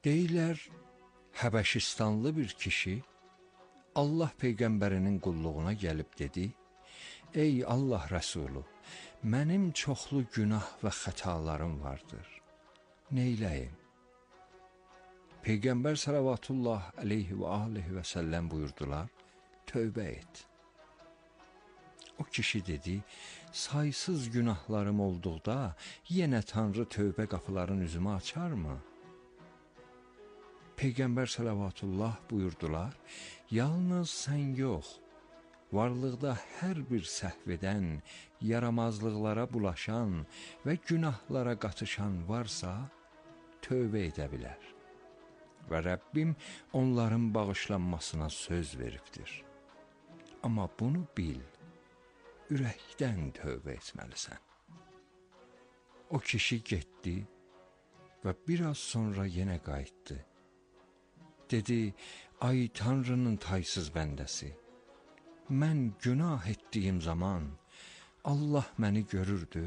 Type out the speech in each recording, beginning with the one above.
Deyirlər, Həbəşistanlı bir kişi Allah Peyğəmbərinin qulluğuna gəlib dedi, ey Allah Rəsulu, mənim çoxlu günah və xətalarım vardır, neyləyim? Peyğəmbər salavatullah aleyhi və aleyhi və səlləm buyurdular, tövbə et. O kişi dedi, saysız günahlarım olduqda yenə Tanrı tövbə qapılarının üzümü açarmı? Peyğəmbər salavatullah buyurdular, yalnız sən yox, varlıqda hər bir səhv edən, yaramazlıqlara bulaşan və günahlara qatışan varsa, tövbə edə bilər. Və Rəbbim onların bağışlanmasına söz veribdir. Amma bunu bil, ürəkdən tövbə etməlisən. O kişi getdi və biraz sonra yenə qayıtdı. Dedi, ay Tanrının taysız bəndəsi, mən günah etdiyim zaman Allah məni görürdü.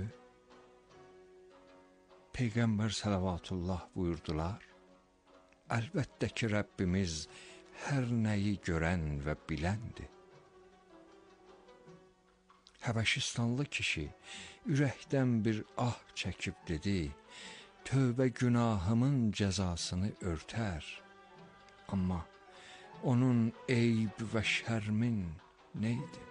Peyğəmbər salavatullah buyurdular, əlbəttə ki, Rəbbimiz hər nəyi görən və biləndir. Həbəşistanlı kişi ürəkdən bir ah çəkib dedi, tövbə günahımın cəzasını örtər. Amma onun eyb və şərmin neydi?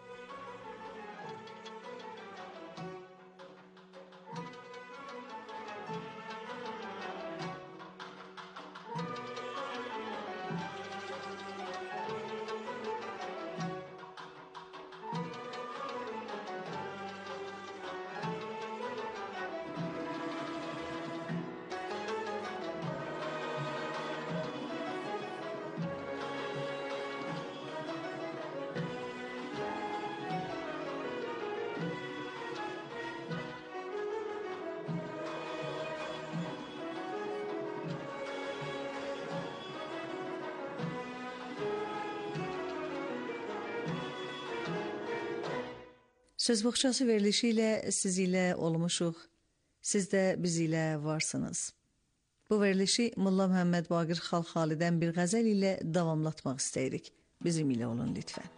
Söz boğçası verilişi ilə siz ilə olmuşuq, siz də biz ilə varsınız. Bu verilişi Molla Muhammed Baqir Xalxalidən bir qəzəl ilə davamlatmaq istəyirik. Bizim ilə olun lütfən.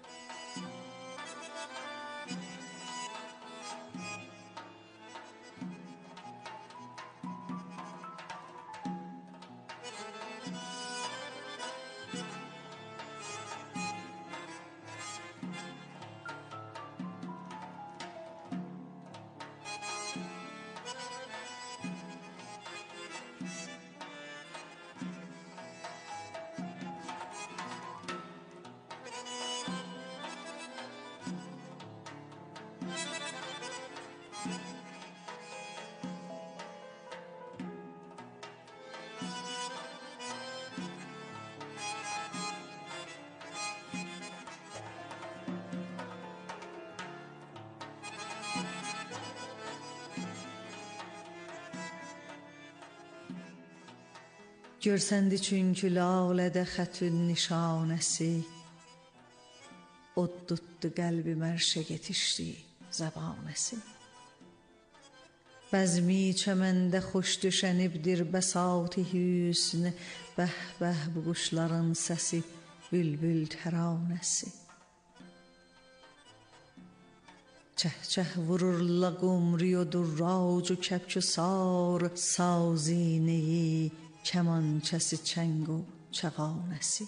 Görsəndi çünkü lalədə xətün nişanəsi, od tutdu qəlbi mərşə getişdi zəbanəsi. Bəzmi çəməndə xoş döşənibdir bəsat-ı hüsn, bəh-bəh bu quşların səsi, bülbül təranəsi. Çəh-çəh vurur laqumri o durrac u kəbk sar, sazîneyi kəmançəsi çəng u çəğanəsi.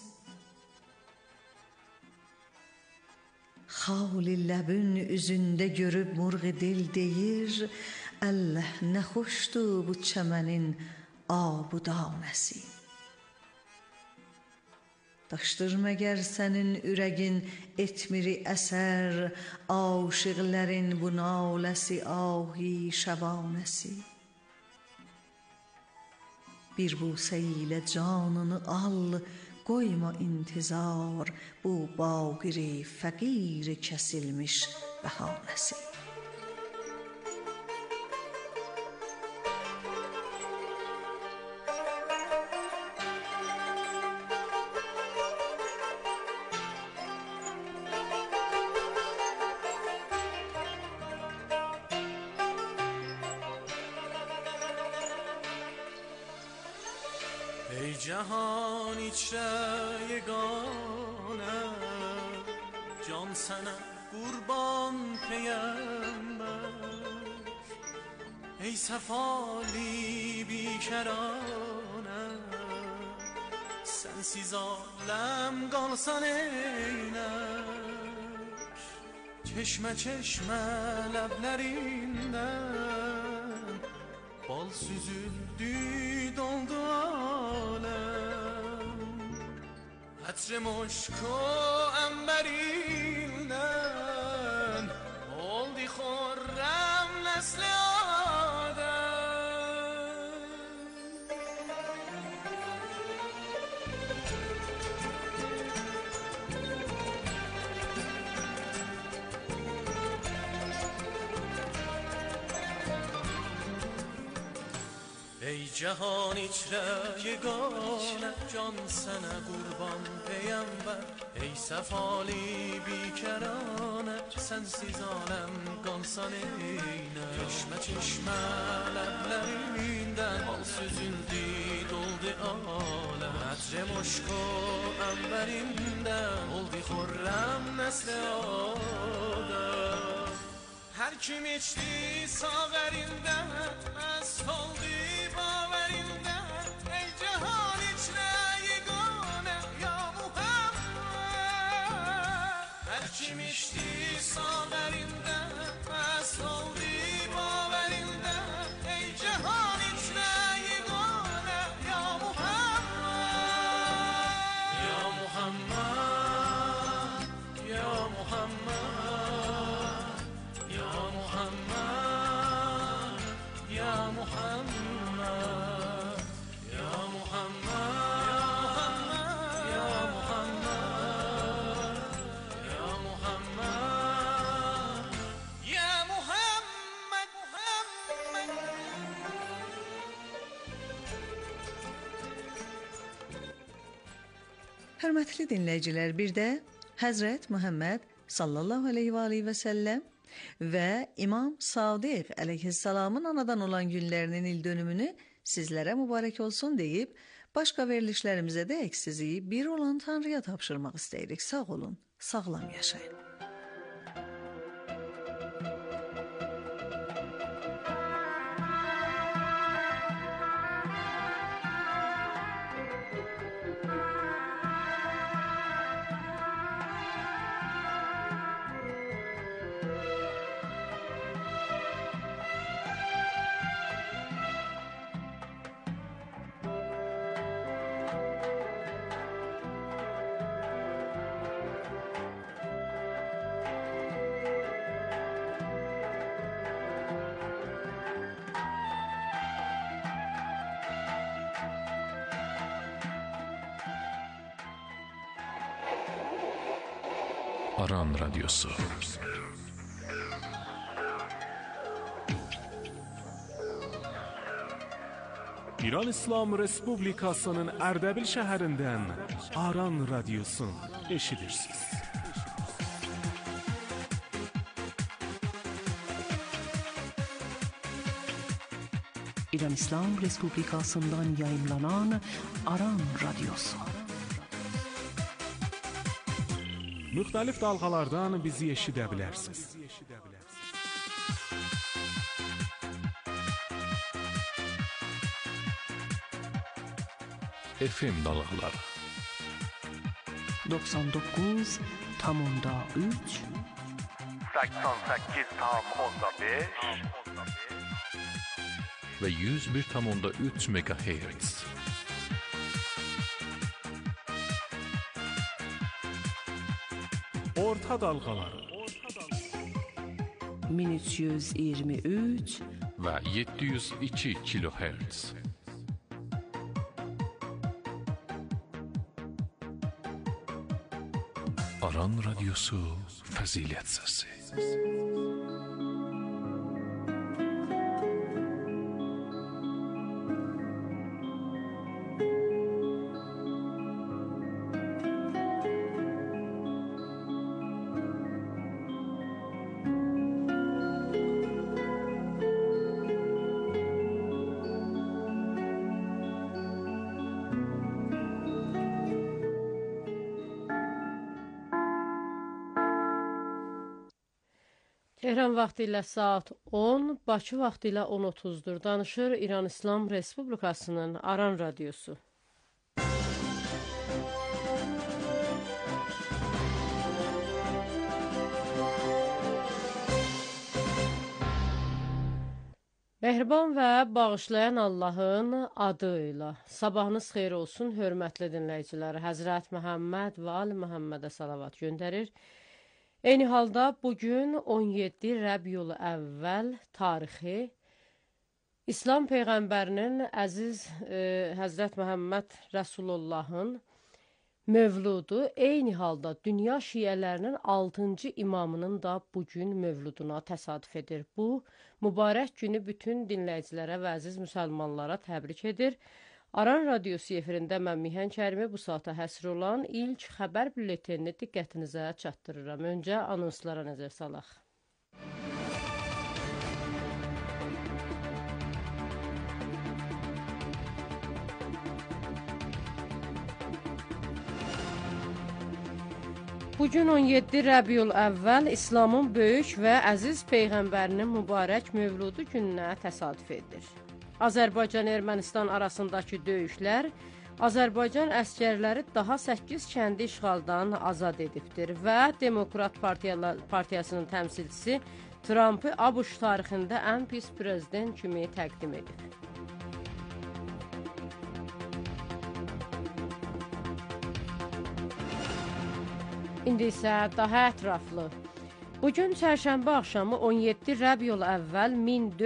Xali ləbün üzündə görüb murği dil deyir, əlləh nə xoşdur bu çəmənin abudanəsi. Daşdır məgər sənin ürəgin etmiri əsər, aşiqlərin bu naləsi ahi şəbanəsi. Bir busə ilə canını al, qoyma intizar, bu baqiri fəqiri kəsilmiş bəhanəsi. ای جهان هیچ یگانه جان سنه قربان پیامبر ای سفالی بیکرانه sensiz alem kalsan eyler Çeşme çeşme leblerinden Bal süzüldü doldu alem Hatr-ı moşko emberinden Oldu khorrem nesli adem ای جهان içre yegane can sana kurban peygamber ey sefali bikerane sensiz alem kalsan eyne çeşme çeşme leblerinden bal süzüldü doldu alem hatr-ı moşko emberinden oldu khurrem nesli adem her kim içti saverinden mest oldu Kim içti saverinde mest oldu baverinde ey cihan içre yegane ya Muhammed ya Muhammed ya Muhammed ya Muhammed ya Muhammed ya Muhammed ya Muhammed Hörmətli dinləyicilər, bir də Həzrət Muhammed sallallahu aleyhi və aleyhi və səlləm və İmam Sadiq əleyhissalamın anadan olan günlərinin il dönümünü sizlərə mübarək olsun deyib, başqa verilişlərimizə də sizi bir olan Tanrıya tapşırmaq istəyirik. Sağ olun, sağlam yaşayın. Aran Radyosu. İran İslam Respublikasının Ərdəbil şəhərindən Aran Radyosu eşidirsiniz. İran İslam Respublikasından yayınlanan Aran Radyosu. Müxtəlif dalğalardan bizi eşidə bilərsiniz. FM dalğaları 99,3 88,5 ve 101,3 MHz. Orta dalğaları 1323 ve 702 kHz. Aran Radyosu Fazilet Sesi. Tehran vaxtı ilə saat 10, Bakı vaxtı ilə 10:30-dur. Danışır İran İslam Respublikasının Aran radiosu. Mehriban və bağışlayan Allahın adıyla. Sabahınız xeyir olsun, hörmətli dinləyicilər. Həzrət Məhəmməd və Ali Məhəmmədə salavat göndərir. Eyni halda bugün 17 Rəbiyül Əvvəl tarixi İslam Peyğəmbərinin əziz Həzrət Məhəmməd Rəsulullahın mövludu, eyni halda dünya şiələrinin 6-cı imamının da bugün mövluduna təsadüf edir. Bu, mübarək günü bütün dinləyicilərə və əziz müsəlmanlara təbrik edir. Aran radiosu efirində mən Mihan Kərimi bu saata həsr olan ilk xəbər bülletenini diqqətinizə çatdırıram. Öncə anonslara nəzər salaq. Bugün 17 Rəbiyül Əvvəl İslamın böyük və əziz Peyğəmbərinin mübarək mövludu gününə təsadüf edir. Azərbaycan-Ermənistan arasındakı döyüşlər Azərbaycan əskərləri daha 8 kəndi işğaldan azad edibdir və Demokrat Partiyasının təmsilçisi Trumpı ABŞ tarixində ən pis prezident kimi təqdim edib. İndi isə daha ətraflı. Bugün çərşənbə axşamı 17 Rəbiyül Əvvəl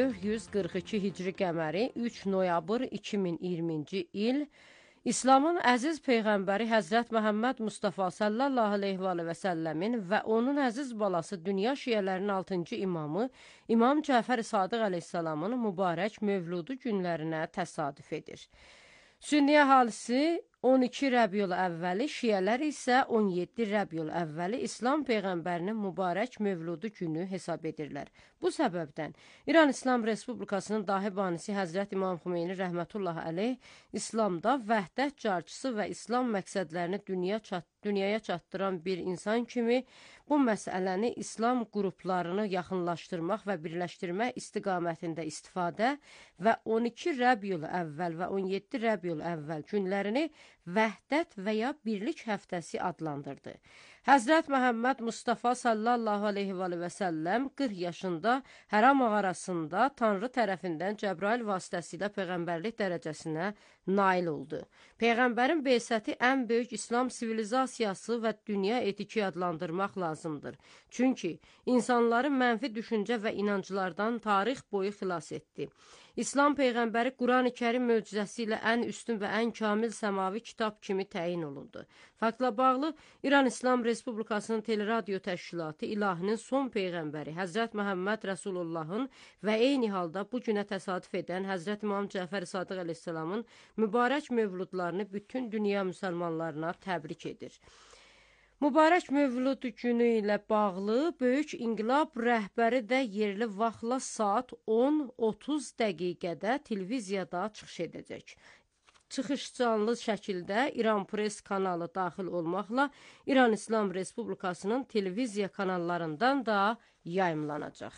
1442 Hicri qəməri 3 noyabr 2020-ci il İslamın əziz Peyğəmbəri Həzrət Məhəmməd Mustafa sallallahu aleyhi və səlləmin və onun əziz balası dünya şiələrinin 6-cı imamı İmam Cəfər Sadıq əleyhissalamın mübarək mövludu günlərinə təsadüf edir. Sünni əhalisi 12 Rəbiyül Əvvəli, şiələr isə 17 Rəbiyül Əvvəli İslam Peyğəmbərinin mübarək mövludu günü hesab edirlər. Bu səbəbdən İran İslam Respublikasının dahi banisi Həzrət İmam Xümeyni rəhmətullah əleyh İslamda vəhdət carçısı və İslam məqsədlərini dünyaya çatdıran bir insan kimi bu məsələni İslam qruplarını yaxınlaşdırmaq və birləşdirmək istiqamətində istifadə və 12 Rəbiyül Əvvəl və 17 Rəbiyül Əvvəl günlərini vəhdət və ya birlik həftəsi adlandırdı. Həzrət Məhəmməd Mustafa sallallahu aleyhi və səlləm 40 yaşında Həra mağarasında Tanrı tərəfindən Cəbrail vasitəsilə Peyğəmbərlik dərəcəsinə nail oldu. Peyğəmbərin beysəti ən böyük İslam sivilizasiyası və dünya etiki adlandırmaq lazımdır. Çünki insanları mənfi düşüncə və inanclardan tarix boyu xilas etdi. İslam Peyğəmbəri Quran-ı Kərim möcüzəsi ilə ən üstün və ən kamil səmavi kitab kimi təyin olundu. Faktla bağlı İran İslam Respublikasının teleradio təşkilatı ilahinin son Peyğəmbəri Həzrət Məhəmməd Rəsulullahın və eyni halda bu günə təsadüf edən Həzrət İmam Cəfər Sadıq əleyhissalamın mübarək mövludlarını bütün dünya müsəlmanlarına təbrik edir. Mübarək mövlud günü ilə bağlı Böyük İnqilab rəhbəri də yerli vaxtla saat 10:30 dəqiqədə televiziyada çıxış edəcək. Çıxış canlı şəkildə İran Press kanalı daxil olmaqla İran İslam Respublikasının televiziya kanallarından da yayımlanacaq.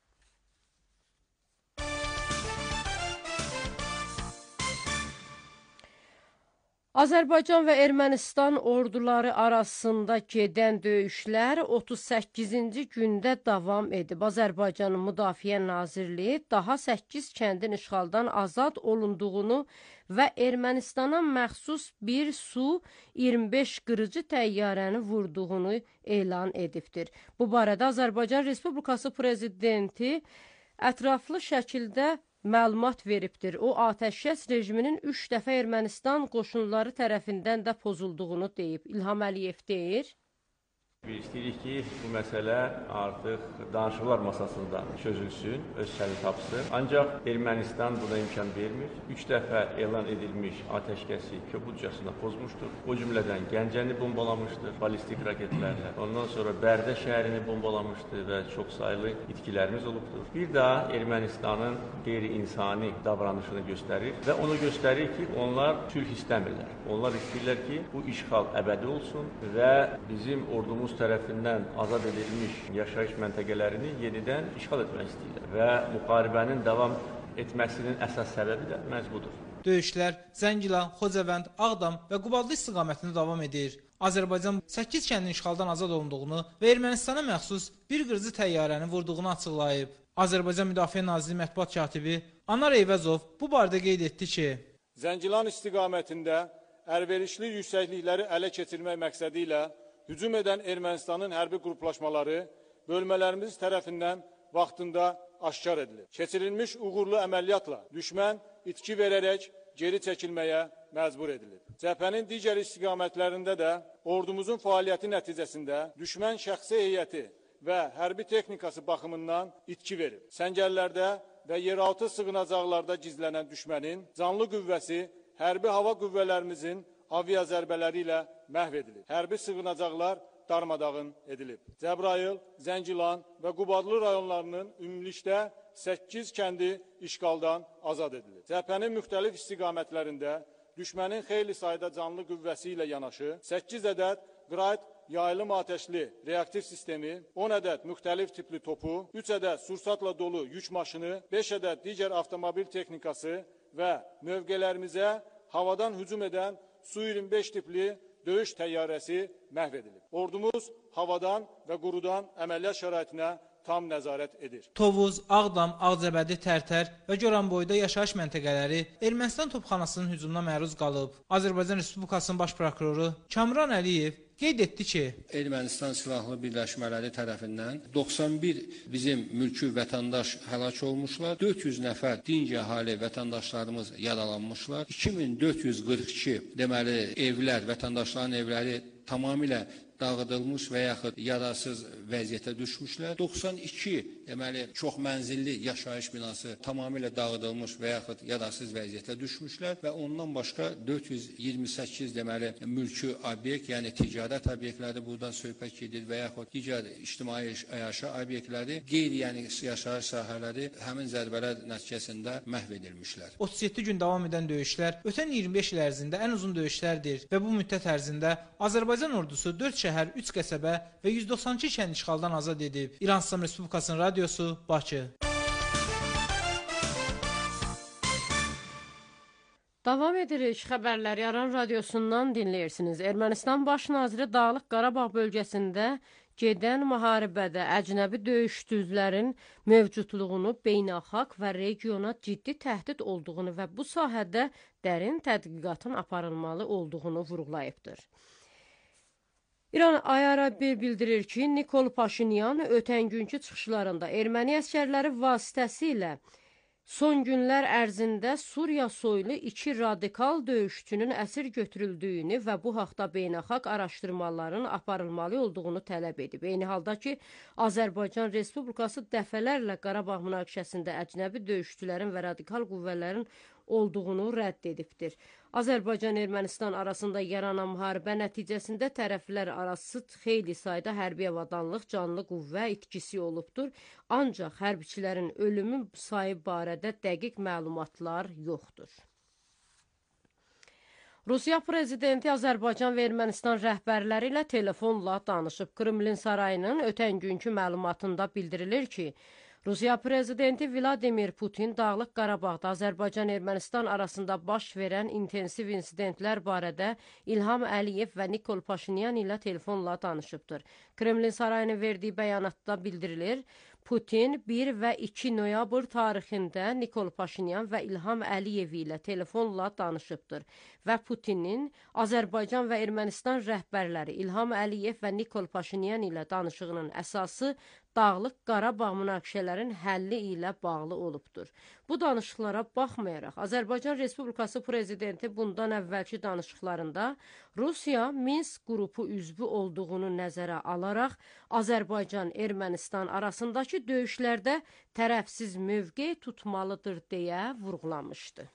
Azərbaycan və Ermənistan orduları arasında gedən döyüşlər 38-ci gündə davam edib. Azərbaycanın Müdafiə Nazirliyi daha 8 kəndin işğaldan azad olunduğunu və Ermənistana məxsus bir Su-25 qırıcı təyyarəni vurduğunu elan edibdir. Bu barədə Azərbaycan Respublikası Prezidenti ətraflı şəkildə məlumat veribdir. O, atəşkəs rejiminin 3 dəfə Ermənistan qoşunları tərəfindən də pozulduğunu deyib. İlham Əliyev deyir. Biz istəyirik ki, bu məsələ artıq danışıqlar masasında çözülsün, öz həllini tapsın. Ancaq Ermənistan buna imkan vermir. 3 dəfə elan edilmiş atəşkəsi kobudcasına pozmuşdur. O cümlədən Gəncəni bombalamışdır balistik raketlərlə. Ondan sonra Bərdə şəhərini bombalamışdır və çox saylı itkilərimiz olubdur. Bir daha Ermənistanın qeyri-insani davranışını göstərir və onu göstərir ki, onlar sülh istəmirlər. Onlar istəyirlər ki, bu işğal əbədi olsun və bizim ordumuz tərəfindən azad edilmiş yaşayış məntəqələrini yenidən işğal etmək istəyirlər və müharibənin davam etməsinin əsas səbəbi də məhz budur. Döyüşlər Zəngilan, Xocavənd, Ağdam və Qubadlı istiqamətində davam edir. Azərbaycan 8 kəndin işğaldan azad olunduğunu və Ermənistana məxsus bir qırıcı təyyarəni vurduğunu açıqlayıb. Azərbaycan Müdafiə Nazirliyi mətbuat katibi Anar Eyvəzov bu barədə qeyd etdi ki, Zəngilan istiqamətində əlverişli yüksəklikləri ələ keçirmək məqsədi ilə hücum edən Ermənistanın hərbi qruplaşmaları bölmələrimiz tərəfindən vaxtında aşkar edilir. Keçirilmiş uğurlu əməliyyatla düşmən itki verərək geri çəkilməyə məcbur edilir. Cəbhənin digər istiqamətlərində də ordumuzun fəaliyyəti nəticəsində düşmən şəxsi heyəti və hərbi texnikası baxımından itki verir. Səngərlərdə və yeraltı sığınacaqlarda gizlənən düşmənin canlı qüvvəsi hərbi hava qüvvələrimizin avia zərbələri ilə məhv edilir. Hərbi sığınacaqlar darmadağın edilib. Cəbrayıl, Zəngilan və Qubadlı rayonlarının ümumilikdə 8 kəndi işğaldan azad edilir. Cəbhənin müxtəlif istiqamətlərində düşmənin xeyli sayda canlı qüvvəsi ilə yanaşı 8 ədəd qrayd yayılım atəşli reaktiv sistemi, 10 ədəd müxtəlif tipli topu, 3 ədəd sursatla dolu yük maşını, 5 ədəd digər avtomobil texnikası və mövqələrimizə havadan hücum edən Su-25 tipli döyüş təyyarəsi məhv edilib. Ordumuz havadan və qurudan əməliyyat şəraitinə tam nəzarət edir. Tovuz, Ağdam, Ağcabədi, Tərtər və Goranboyda yaşayış məntəqələri Ermənistan topxanasının hücumuna məruz qalıb. Azərbaycan Respublikasının baş prokuroru Kamran Əliyev qeyd etdi ki, Ermənistan silahlı birləşmələri tərəfindən 91 bizim mülki vətəndaş həlak olmuşlar, 400 nəfər dinc əhali vətəndaşlarımız yaralanmışlar, 2442 deməli evlər, vətəndaşların evləri tamamilə dağıdılmış və yaxud yararsız vəziyyətə düşmüşlər. 92 deməli çox mənzilli yaşayış binası tamamilə dağıdılmış və yaxud yararsız vəziyyətə düşmüşlər və ondan başqa 428 deməli mülki obyekt, yəni ticarət obyektləri buradan söhbət gedir və yaxud digər ictimai yaşayış obyektləri, qeyri yəni yaşayış sahələri həmin zərbələr nəticəsində məhv edilmişlər. 37 gün davam edən döyüşlər ötən 25 il ərzində ən uzun döyüşlərdir və bu müddət ərzində Azərbaycan ordusu 4 şəhər, 3 qəsəbə və 192 kənd işğaldan azad edib. İran İslam Respublikasının radiosu, Bakı. Davam edirik xəbərləri Aran radiosundan dinləyirsiniz. Ermənistan baş naziri Dağlıq Qarabağ bölgəsində gedən müharibədə əcnəbi döyüşçülərin mövcudluğunu, beynəlxalq və regiona ciddi təhdid olduğunu və bu sahədə dərin tədqiqatın aparılmalı olduğunu vurğulayıbdır. İran IRIB bildirir ki, Nikol Paşinyan ötən günkü çıxışlarında erməni əskərləri vasitəsilə son günlər ərzində Suriya soylu 2 radikal döyüşçünün əsir götürüldüyünü və bu haqda beynəlxalq araşdırmaların aparılmalı olduğunu tələb edib. Eyni halda ki, Azərbaycan Respublikası dəfələrlə Qarabağ münaqişəsində əcnəbi döyüşçülərin və radikal qüvvələrin olduğunu rədd edibdir. Azərbaycan-Ermənistan arasında yaranan müharibə nəticəsində tərəflər arası xeyli sayda hərbi avadanlıq, canlı qüvvə itkisi olubdur. Ancaq hərbiçilərin ölümü sayı barədə dəqiq məlumatlar yoxdur. Rusiya prezidenti Azərbaycan və Ermənistan rəhbərləri ilə telefonla danışıb. Kremlin sarayının ötən günkü məlumatında bildirilir ki, Rusiya prezidenti Vladimir Putin Dağlıq Qarabağda Azərbaycan-Ermənistan arasında baş verən intensiv insidentlər barədə İlham Əliyev və Nikol Paşinyan ilə telefonla danışıbdır. Kremlin sarayının verdiyi bəyanatda bildirilir, Putin 1 və 2 noyabr tarixində Nikol Paşinyan və İlham Əliyev ilə telefonla danışıbdır və Putinin Azərbaycan və Ermənistan rəhbərləri İlham Əliyev və Nikol Paşinyan ilə danışığının əsası Dağlıq Qarabağ münaqişələrin həlli ilə bağlı olubdur. Bu danışıqlara baxmayaraq, Azərbaycan Respublikası prezidenti bundan əvvəlki danışıqlarında Rusiya Minsk qrupu üzvü olduğunu nəzərə alaraq Azərbaycan-Ermənistan arasındakı döyüşlərdə tərəfsiz mövqe tutmalıdır deyə vurğulamışdı.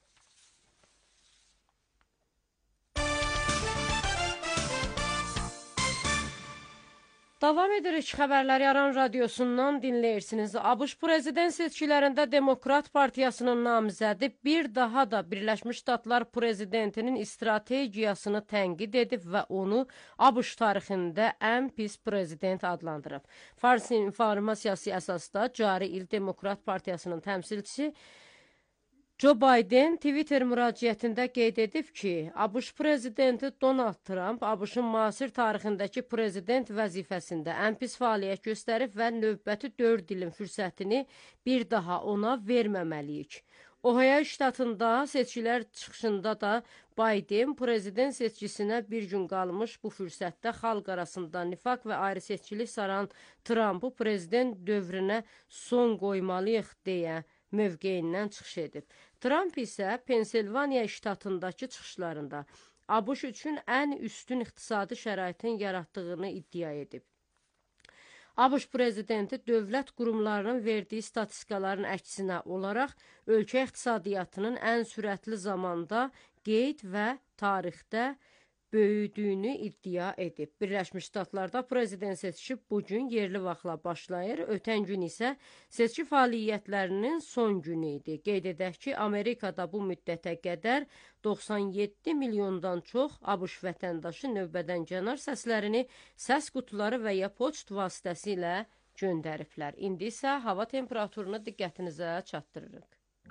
Davam edirik xəbərləri Aran radiosundan dinləyirsiniz. ABŞ prezident seçkilərində Demokrat Partiyasının namizədi bir daha da Birləşmiş Ştatlar prezidentinin strategiyasını tənqid edib və onu ABŞ tarixində ən pis prezident adlandırıb. Fars informasiyası əsasda cari il Demokrat Partiyasının təmsilçisi Joe Biden Twitter müraciətində qeyd edib ki, ABŞ prezidenti Donald Trump ABŞ-ın müasir tarixindəki prezident vəzifəsində ən pis fəaliyyət göstərib və növbəti 4 ilin fürsətini bir daha ona verməməliyik. Ohio ştatında seçkilər çıxışında da Biden prezident seçkisinə bir gün qalmış bu fürsətdə xalq arasında nifaq və ayrı seçkilik saran Trump'ı prezident dövrünə son qoymalıyıq deyə mövqeyindən çıxış edib. Trump isə Pensilvaniya ştatındakı çıxışlarında ABŞ üçün ən üstün iqtisadi şəraitin yaratdığını iddia edib. ABŞ prezidenti dövlət qurumlarının verdiyi statistikaların əksinə olaraq ölkə iqtisadiyyatının ən sürətli zamanda qeyd və tarixdə böyüdüyünü iddia edib. Birləşmiş Ştatlarda prezident seçki bugün yerli vaxtla başlayır. Ötən gün isə seçki fəaliyyətlərinin son günü idi. Qeyd edək ki, Amerikada bu müddətə qədər 97 milyondan çox ABŞ vətəndaşı növbədən kənar səslərini səs qutuları və ya poçt vasitəsilə göndəriblər. İndi isə hava temperaturunu diqqətinizə çatdırırıq.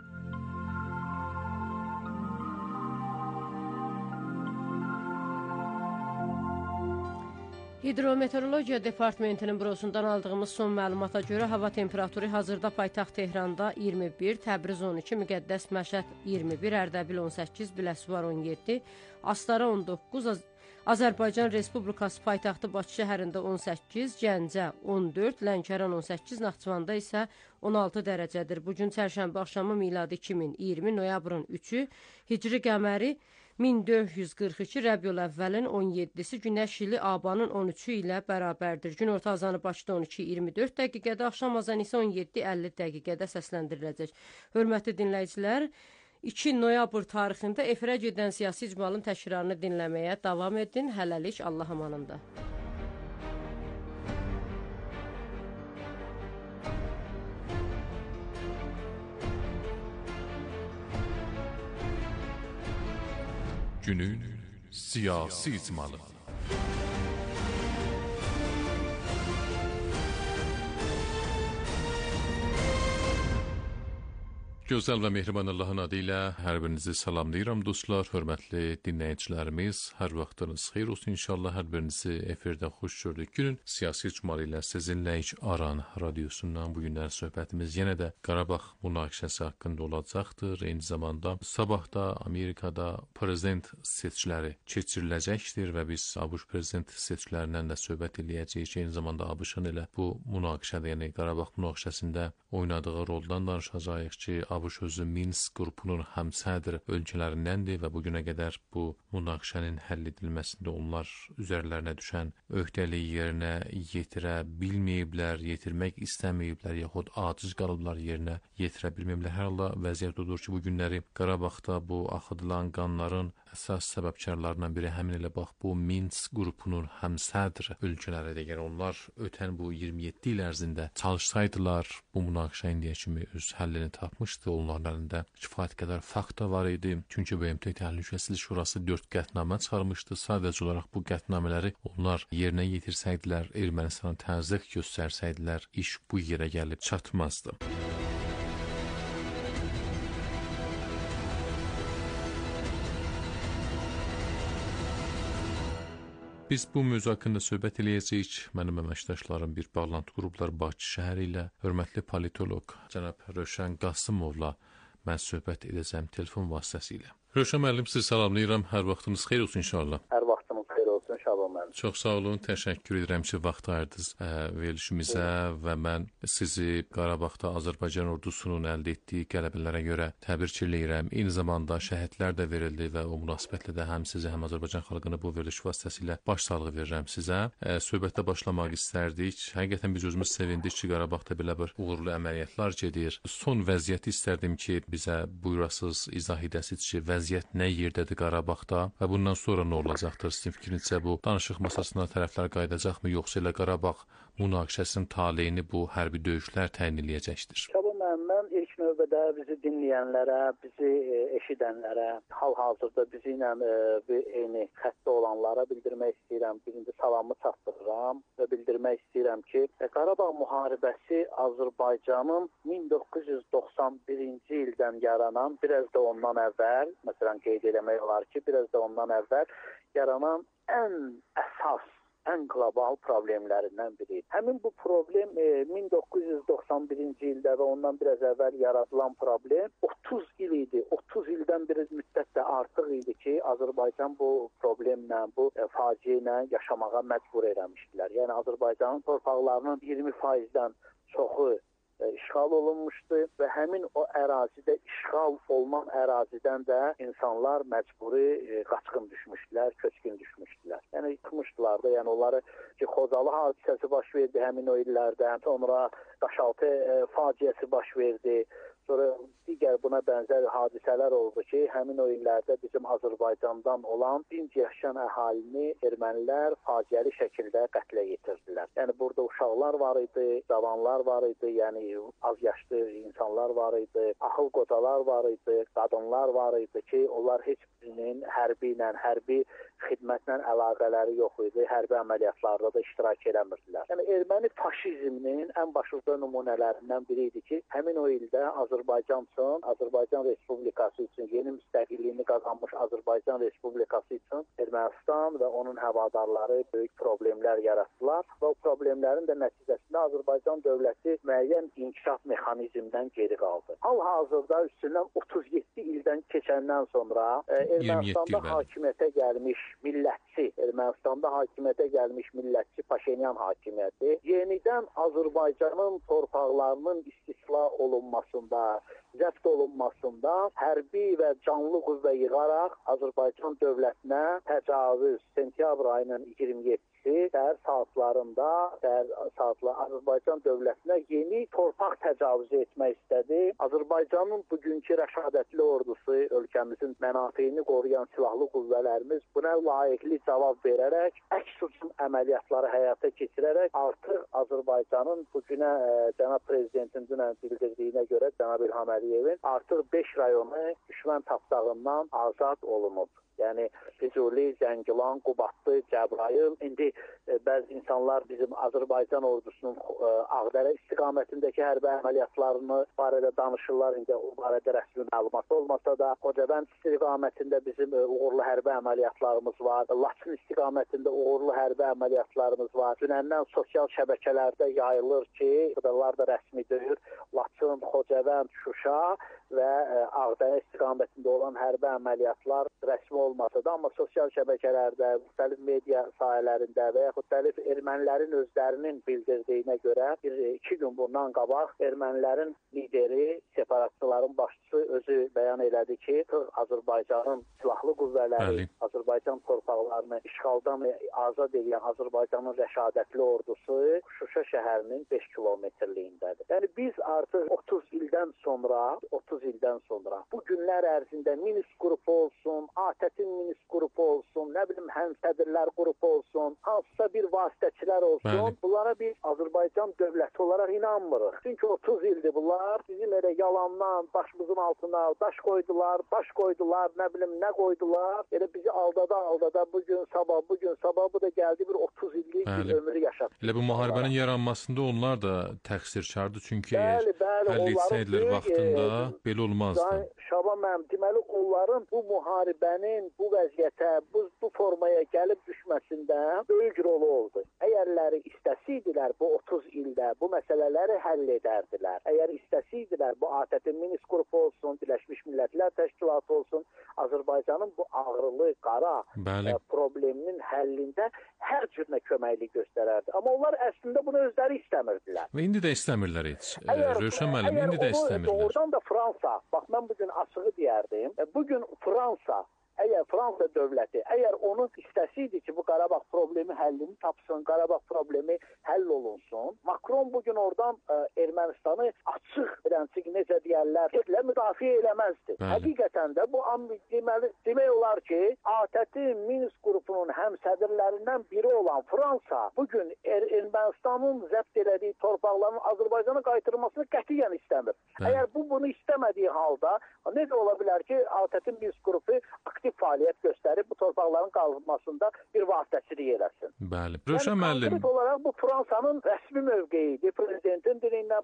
Hidrometeorologiya Departamentinin bürosundan aldığımız son məlumata görə hava temperaturu hazırda paytaxt Tehranda 21, Təbriz 12, Müqəddəs Məşəd 21, Ərdəbil 18, Biləsuvar 17, Astara 19, Azərbaycan Respublikası paytaxtı Bakı şəhərində 18, Gəncə 14, Lənkəran 18, Naxçıvanda isə 16 dərəcədir. Bugün çərşənbə axşamı miladi 2020, noyabrın 3-ü, Hicri qəməri 1442, Rəbiül əvvəlin 17-si, Günəş ili Abanın 13-ü ilə bərabərdir. Gün orta azanı Bakıda 12:24 dəqiqədə, axşam azanı isə 17:50 dəqiqədə səsləndiriləcək. Hörmətli dinləyicilər, 2 noyabr tarixində efirə gedən siyasi icmalın təkrarını dinləməyə davam edin. Hələlik Allah amanında. Günün siyasi icmalı. Gözəl və mehriban Allahın adı ilə hər birinizi salamlayıram dostlar, hörmətli dinləyicilərimiz. Hər vaxtınız xeyir olsun inşallah. Hər birinizi efirdə xoş gördük. Günün siyasi icmalı ilə sizinləyik Aran radiosundan bu günlər söhbətimiz yenə də Qarabağ münaqişəsi haqqında olacaqdır. Eyni zamanda sabah da Amerikada prezident seçkiləri keçiriləcəkdir və biz ABŞ prezident seçkilərindən də söhbət edəcəyik. Eyni zamanda ABŞ-ın elə bu münaqişədə, yəni Qarabağ münaqişəsində oynadığı roldan danışacağıq ki, ABŞ özü Minsk qrupunun həmsədr ölkələrindəndir və bugünə qədər bu münaqişənin həll edilməsində onlar üzərlərinə düşən öhdəliyi yerinə yetirə bilməyiblər, yetirmək istəməyiblər, yaxud aciz qalıblar, yerinə yetirə bilməyiblər. Hər halda vəziyyət odur ki, bu günləri Qarabağda bu axıdılan qanların əsas səbəbkarlarından biri həmin elə bax bu Minsk qrupunun həmsədr ölkələridir. Əgər onlar ötən bu 27 il ərzində çalışsaydılar, bu münaqişə indiyə kimi öz həllini tapmışdı. Onların əlində kifayət qədər fakt da var idi. Çünki BMT Təhlükəsizlik Şurası 4 qətnamə çıxarmışdı. Sadəcə olaraq bu qətnamələri onlar yerinə yetirsəydilər, Ermənistana təzyiq göstərsəydilər, iş bu yerə gəlib çatmazdı. Biz bu mövzu haqqında söhbət eləyəcəyik. Mənim əməkdaşlarım bir bağlantı qruplar Bakı şəhəri ilə hörmətli politoloq cənab Rövşən Qasımovla mən söhbət edəcəm telefon vasitəsilə. Rövşən müəllim, sizi salamlayıram. Hər vaxtınız xeyir olsun inşallah. Hər vaxtınız xeyir olsun Şaban müəllim. Çox sağ olun, təşəkkür edirəm ki, vaxt ayırdınız verilişimizə və mən sizi Qarabağda Azərbaycan ordusunun əldə etdiyi qələbələrə görə təbrik edirəm. Eyni zamanda şəhidlər də verildi və o münasibətlə də həm sizi, həm Azərbaycan xalqını bu veriliş vasitəsilə başsağlığı verirəm sizə. Söhbətdə başlamaq istərdik. Həqiqətən biz özümüz sevindik ki, Qarabağda belə bir uğurlu əməliyyatlar gedir. Son vəziyyəti istərdim ki, bizə buyurasınız, izah edəsiniz ki, vəziyyət nə yerdədir Qarabağda və bundan sonra nə olacaqdır? Sizin fikrincə bu danışılan danışıq masasına tərəflər qayıdacaqmı, yoxsa elə Qarabağ münaqişəsinin taleyini bu hərbi döyüşlər təyin edəcəkdir? Mən ilk növbədə bizi dinləyənlərə, bizi eşidənlərə, hal-hazırda bizi ilə eyni xəttdə olanlara bildirmək istəyirəm. Birinci salamı çatdırıram və bildirmək istəyirəm ki, Qarabağ müharibəsi Azərbaycanın 1991-ci ildən yaranan, biraz da ondan əvvəl, məsələn qeyd eləmək olar ki, biraz da ondan əvvəl yaranan ən əsas, ən qlobal problemlərindən biri. Həmin bu problem 1991-ci ildə və ondan biraz əvvəl yaradılan problem 30 il idi. 30 ildən bir müddət də artıq idi ki, Azərbaycan bu problemlə, bu faciə ilə yaşamağa məcbur eləmişdilər. Yəni Azərbaycanın torpaqlarının 20%-dən çoxu işğal olunmuşdu və həmin o ərazidə işğal olunan ərazidən də insanlar məcburi qaçqın düşmüşdülər, köçkün düşmüşdülər. Yəni yıkmışdılar da, yəni onları ki, Xocalı hadisəsi baş verdi həmin o illərdən, sonra Daşaltı faciəsi baş verdi. Sonra digər buna bənzər hadisələr oldu ki, həmin o illərdə bizim Azərbaycandan olan dinc yaşayan əhalini ermənilər faciəli şəkildə qətlə yetirdilər. Yəni burada uşaqlar var idi, cavanlar var idi, yəni az yaşlı insanlar var idi, axıl qocalar var idi, qadınlar var idi ki, onlar heç birinin hərbi ilə, hərbi xidmətlə əlaqələri yox idi, hərbi əməliyyatlarda da iştirak eləmirdilər. Yəni erməni faşizminin ən başlıca nümunələrindən biri idi ki, həmin o ildə Azərbaycan üçün, Azərbaycan Respublikası üçün, yeni müstəqilliyini qazanmış Azərbaycan Respublikası üçün Ermənistan və onun həvadarları böyük problemlər yaratdılar və o problemlərin də nəticəsində Azərbaycan dövləti müəyyən inkişaf mexanizmindən geri qaldı. Hal-hazırda üstündən 37 ildən keçəndən sonra Ermənistanda hakimiyyətə gəlmiş millətçi, Ermənistanda hakimiyyətə gəlmiş millətçi Paşinyan hakimiyyəti yenidən Azərbaycanın torpaqlarının istisla olunmasında, zəbt olunmasında hərbi və canlı qüvvə yığaraq Azərbaycan dövlətinə təcavüz sentyabr ayının 27-si səhər saatlarında Azərbaycan dövlətinə yeni torpaq təcavüzü etmək istədi. Azərbaycanın bugünkü rəşadətli ordusu, ölkəmizin mənafeyini qoruyan silahlı qüvvələrimiz buna layiqli cavab verərək, əks hücum əməliyyatları həyata keçirərək artıq Azərbaycanın bugünə cənab prezidentin dünən bildirdiyinə görə cənab İlham Əliyevin artıq 5 rayonu düşmən tapdağından azad olunub. Yəni Füzuli, Zəngilan, Qubadlı, Cəbrayıl. İndi bəzi insanlar bizim Azərbaycan ordusunun Ağdərə istiqamətindəki hərbi əməliyyatlarını barədə danışırlar. İndi o barədə rəsmi məlumat olmasa da, Xocavənd istiqamətində bizim uğurlu hərbi əməliyyatlarımız var. Laçın istiqamətində uğurlu hərbi əməliyyatlarımız var. Dünəndən sosial şəbəkələrdə yayılır ki, bunlar da rəsmi deyil. Laçın, Xocavənd, Şuşa və Ağdərə istiqamətində olan hərbi əməliyyatlar rəsmi olmasa da, amma sosial şəbəkələrdə, müxtəlif media sahələrində və yaxud müxtəlif ermənilərin özlərinin bildirdiyinə görə 2 gün bundan qabaq ermənilərin lideri, separatçıların başçısı özü bəyan elədi ki, Azərbaycanın silahlı qüvvələri, Azərbaycan torpaqlarını işğaldan azad edən Azərbaycanın rəşadətli ordusu Şuşa şəhərinin 5 kilometrliyindədir. Yəni biz artıq 30 ildən sonra bu günlər ərzində Minsk qrupu olsun, ATƏT-in Minsk qrupu olsun, nə bilim həmsədrlər qrupu olsun, hansısa bir vasitəçilər olsun, bunlara biz Azərbaycan dövləti olaraq inanmırıq. Çünki 30 ildir bunlar bizim elə yalandan başımızın altına daş qoydular, nə bilim nə qoydular. Elə bizi aldada bugün sabah bu da gəldi bir 30 illik bir ömrü yaşatdı. Elə bu müharibənin yaranmasında onlar da təqsirkardır. Çünki həll etsəydilər vaxtında belə olmazdı. Şaban mənim, deməli onların bu müharibənin bu vəziyyətə, bu formaya gəlib düşməsində böyük rolu oldu. Əgərləri istəsiydilər bu 30 ildə bu məsələləri həll edərdilər. Əgər istəsiydilər bu ATƏT-in Minsk qrupu olsun, Birləşmiş Millətlər Təşkilatı olsun, Azərbaycanın bu ağrılı, qara probleminin həllində hər cürünə köməklik göstərərdi. Amma onlar əslində bunu özləri istəmirdilər. Və indi də istəmirlər heç. Rövşən müəllim, indi də istəmirlər. Doğrudan da Fransa, bax mən bugün açığı deyərdim, bugün Fransa əgər Fransa dövləti, əgər onun istəsiydi ki, bu Qarabağ problemi həllini tapsın, Qarabağ problemi həll olunsun, Makron bugün oradan Ermənistanı açıq, necə deyərlər, müdafiə eləməzdi. Həqiqətən də bu demək olar ki, ATƏT-in Minsk qrupunun həmsədrlərindən biri olan Fransa bugün Ermənistanın zəbt elədiyi torpaqların Azərbaycana qaytarılmasını qətiyyən istəmir. Əgər bunu istəmədiyi halda necə ola bilər ki, ATƏT-in Minsk qrupu aktiv fəaliyyət göstərib bu torpaqların qalmasında bir vasitəçilik eləsin. Bəli. Rövşən müəllim. Konkret olaraq bu Fransanın rəsmi mövqeyidir. Prezidentin dilindən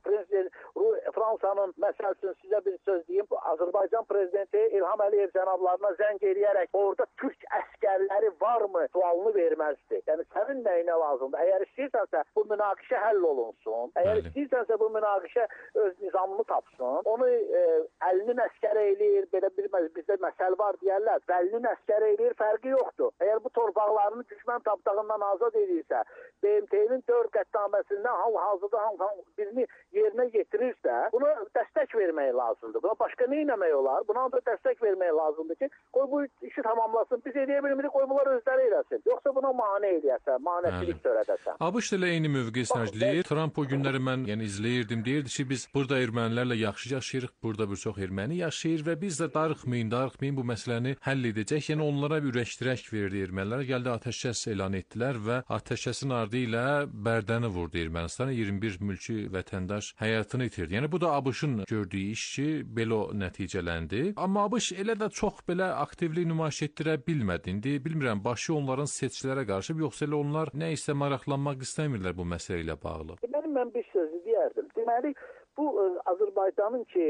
Fransanın, məsəl üçün sizə bir söz deyim, Azərbaycan prezidenti İlham Əliyev cənablarına zəng eləyərək orada türk əskərləri varmı sualını verməzdi. Yəni sənin nəyinə lazımdır? Əgər istəyirsənsə bu münaqişə həll olunsun, əgər istəyirsənsə bu münaqişə öz nizamını tapsın, onu əlinin əskər eləyir, belə bilməz, bizdə məsəl var deyərlər, əlinin əskər eləyir, fərqi yoxdur. Əgər bu torpaqlarını düşmən tapdağından azad edirsə, BMT-nin 4 qətnaməsindən hal-hazırda birini yerinə yetirirsə, buna dəstək vermək lazımdır. Buna başqa nə etmək olar? Buna da dəstək vermək lazımdır ki, qoy bu işi tamamlasın. Biz edə bilmirik, qoy bunlar özləri eləsin. Yoxsa buna mane eləyəsən, manəçilik törədəsən. ABŞ ilə eyni mövqe sərgiləyir. Trump o günləri mən izləyirdim, deyirdi ki, biz burada ermənilərlə yaxşı yaşayırıq, burada bir çox erməni yaşayır və biz də darıxmayın bu məsələni həll edəcək. Yəni onlara bir ürəkdirək verdi ermənilər. Gəldi atəşkəs elan etdilər və atəşkəsin ardı ilə Bərdəni vurdu Ermənistana. 21 mülki vətəndaş həyatını itirdi. Yəni bu da ABŞ-ın gördüyü iş ki, belə nəticələndi. Amma ABŞ elə də çox belə aktivlik nümayiş etdirə bilmədi. İndi bilmirəm, başı onların seçkilərə qarşı, yoxsa elə onlar nə isə maraqlanmaq istəmirlər bu məsələ ilə bağlı. Mən bir sözü deyərdim. Deməli, bu Azərbaycanın ki,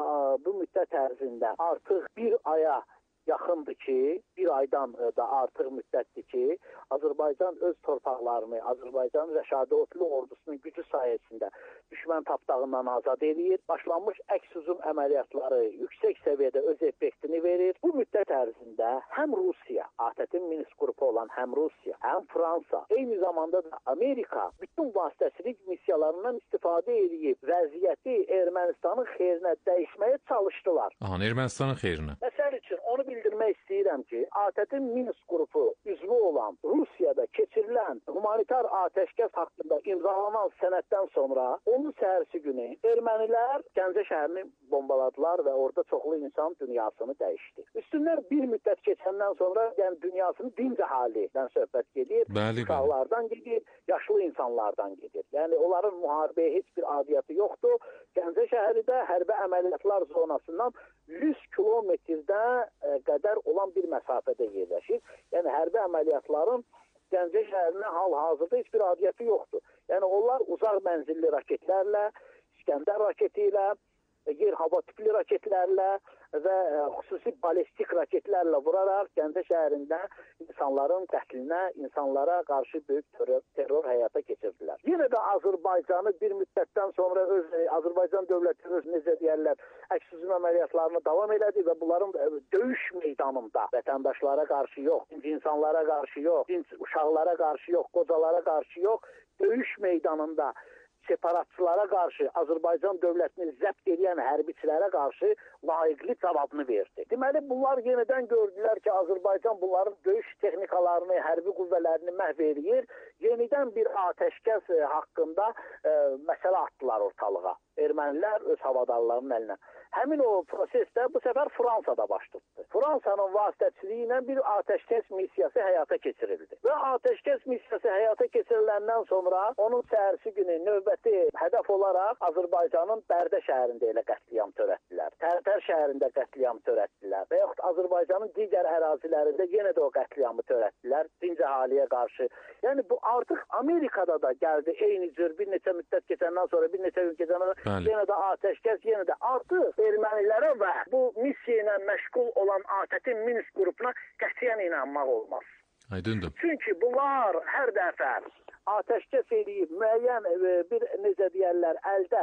bu müddət ərzində artıq bir aya yaxındır ki, bir aydan da artıq müddətdir ki, Azərbaycan öz torpaqlarını, Azərbaycanın Rəşadi Otlu ordusunun gücü sayəsində düşmən tapdağından azad edir. Başlanmış əks-hücum əməliyyatları yüksək səviyyədə öz effektini verir. Bu müddət ərzində həm Rusiya, ATƏT-in Minsk qrupu olan həm Rusiya, həm Fransa, eyni zamanda da Amerika bütün vasitəçilik missiyalarından istifadə edib vəziyyəti Ermənistanın xeyrinə dəyişməyə çalışdılar. Ermənistanın xeyrinə. Məsəl üçün onu bildirmək istəyirəm ki, ATƏT-in Minsk qrupu üzvü olan Rusiyada keçirilən humanitar atəşkəs haqqında imzalanan sənəddən sonra onun səhərsi günü ermənilər Gəncə şəhərini bombaladılar və orada çoxlu insan dünyasını dəyişdi. Üstündən bir müddət keçəndən sonra yəni dünyasının dinc halindən söhbət gedir. Uşaqlardan gedir, yaşlı insanlardan gedir. Yəni onların müharibəyə heç bir adiyyəti yoxdur. Gəncə şəhəri də hərbi əməliyyatlar zonasından 100 kilometrdən qədər olan bir məsafədə yerləşir. Yəni hərbi əməliyyatların Gəncə şəhərinə hal-hazırda heç bir adiyyəti yoxdur. Yəni onlar uzaq mənzilli raketlərlə, İskəndər raketi ilə, yer-hava tipli raketlərlə və xüsusi ballistik raketlərlə vuraraq Gəncə şəhərində insanların qətlinə, insanlara qarşı böyük terror həyata keçirdilər. Yenə də Azərbaycanı bir müddətdən sonra Azərbaycan dövləti necə deyərlər, əks-hücum əməliyyatlarını davam elədi və bunların döyüş meydanında vətəndaşlara qarşı yox, insanlara qarşı yox, uşaqlara qarşı yox, qocalara qarşı yox, döyüş meydanında separatçılara qarşı Azərbaycan dövlətini zəbt edən hərbiçilərə qarşı layiqli cavabını verdi. Deməli, bunlar yenidən gördülər ki, Azərbaycan bunların döyüş texnikalarını, hərbi qüvvələrini məhv edir. Yenidən bir atəşkəs haqqında məsələ atdılar ortalığa. Ermənilər öz havadarlarının əlinə. Həmin o prosesdə bu səfər Fransada baş tutdu. Fransanın vasitəçiliyi ilə bir atəşkəs missiyası həyata keçirildi. Və atəşkəs missiyası həyata keçiriləndən sonra onun səhərsi günü növbəti hədəf olaraq Azərbaycanın Bərdə şəhərində elə qətliam törətdilər. Tərtər şəhərində qətliam törətdilər. Və yaxud Azərbaycanın digər ərazilərində yenə də o qətliamı törətdilər dinc əhaliyə qarşı. Yəni bu artıq Amerikada da gəldi eyni cür bir neçə müddət keçəndən sonra, bir neçə gün keçəndən sonra yenə də atəşkəs, yenə də artıq ermənilərə və bu missiya ilə məşğul olan ATƏT-in Minsk qrupuna qətiyyən inanmaq olmaz. Aydındır. Çünki bunlar hər dəfə atəşkəs edib müəyyən bir necə deyərlər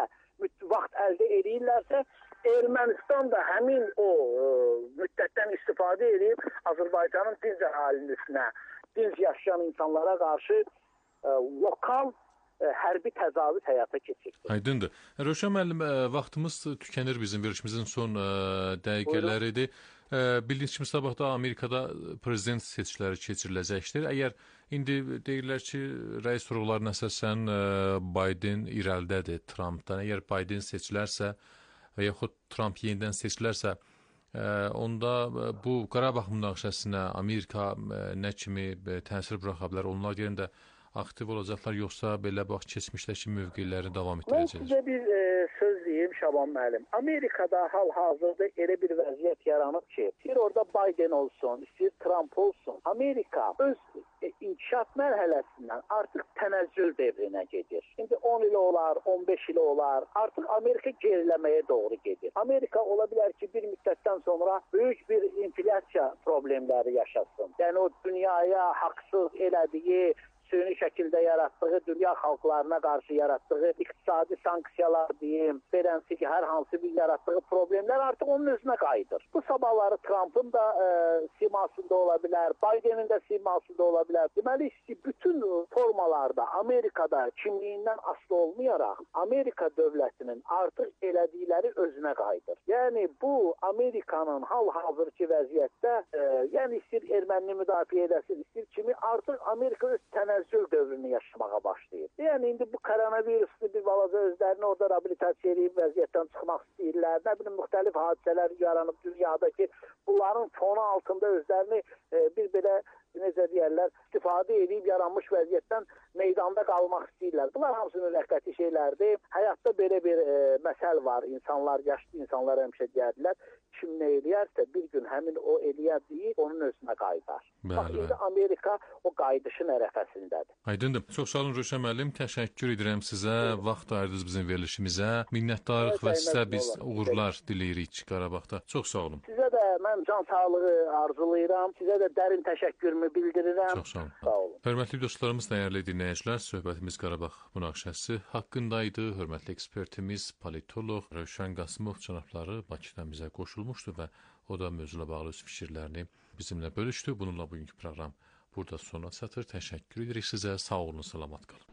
vaxt əldə edirlərsə, Ermənistan da həmin o müddətdən istifadə edib Azərbaycanın dinc əhalinin üstünə, dinc yaşayan insanlara qarşı lokal hərbi təcavüz həyata keçirdi. Aydındır. Rövşən müəllim, vaxtımız tükənir bizim verilişimizin son dəqiqələridir. Bildiyiniz kimi sabahda Amerikada prezident seçkiləri keçiriləcəkdir. Əgər indi deyirlər ki, rəy sorğularına əsasən Biden irəlidədir Trumpdan. Əgər Biden seçilərsə və yaxud Trump yenidən seçilərsə, onda bu Qarabağ münaqişəsinə Amerika nə kimi təsir buraxa bilər? Onlar yerində aktiv olacaqlar, yoxsa belə bax keçmişdəki mövqelərini davam etdirəcəklər? Mən sizə bir söz deyim Şaban müəllim. Amerikada hal-hazırda elə bir vəziyyət yaranıb ki, istəyir orada Biden olsun, istəyir Trump olsun, Amerika öz inkişaf mərhələsindən artıq tənəzzül devrinə gedir. İndi 10 il olar, 15 il olar, artıq Amerika geriləməyə doğru gedir. Amerika ola bilər ki, bir müddətdən sonra böyük bir inflyasiya problemləri yaşasın. Yəni o dünyaya haqsız elədiyi, süni şəkildə yaratdığı, dünya xalqlarına qarşı yaratdığı iqtisadi sanksiyalar deyim, beləncə ki, hər hansı bir yaratdığı problemlər artıq onun özünə qayıdır. Bu sabahları Trump'ın da simasında ola bilər, Biden'in də simasında ola bilər. Deməli, bütün formalarda Amerikada kimliyindən asılı olmayaraq, Amerika dövlətinin artıq elədikləri özünə qayıdır. Yəni, bu Amerikanın hal-hazırki vəziyyətdə, yəni istəyir erməni müdafiə edəsin, istəyir kimi artıq Amerika öz tənəzzül dövrünü yaşamağa başlayır. Yəni, indi bu koronaviruslu bir balaca özlərini orada reabilitasiya edib vəziyyətdən çıxmaq istəyirlər. Nə bilim, müxtəlif hadisələr yaranıb dünyada ki, bunların fonu altında özlərini bir belə, necə deyərlər, istifadə edib yaranmış vəziyyətdən meydanda qalmaq istəyirlər. Bunlar hamısı müvəqqəti şeylərdir. Həyatda belə bir məsəl var. İnsanlar, yaşlı insanlar həmişə deyərlər, kim nə eləyərsə bir gün həmin o eləyərdiyi onun özünə qayıdar. Bax, indi Amerika o qayıdışın ərəfəsindədir. Aydındır. Çox sağ olun Rövşən müəllim. Təşəkkür edirəm sizə. Vaxt ayırdınız bizim verilişimizə. Minnətdarıq və sizə biz uğurlar diləyirik Qarabağda. Çox sağ olun. Sizə də mən can sağlığı arzulayıram. Sizə də dərin təşəkkürümü bildirirəm. Çox sağ olun. Sağ olun. Hörmətli dostlarımız, dəyərli dinləyicilər, söhbətimiz Qarabağ münaqişəsi haqqındaydı. Hörmətli ekspertimiz, politoloq Rövşən Qasımov cənabları Bakıdan bizə qoşulmuşdu və o da mövzuyla bağlı öz fikirlərini bizimlə bölüşdü. Bununla bugünkü proqram burada sona çatır. Təşəkkür edirik sizə. Sağ olun, salamat qalın.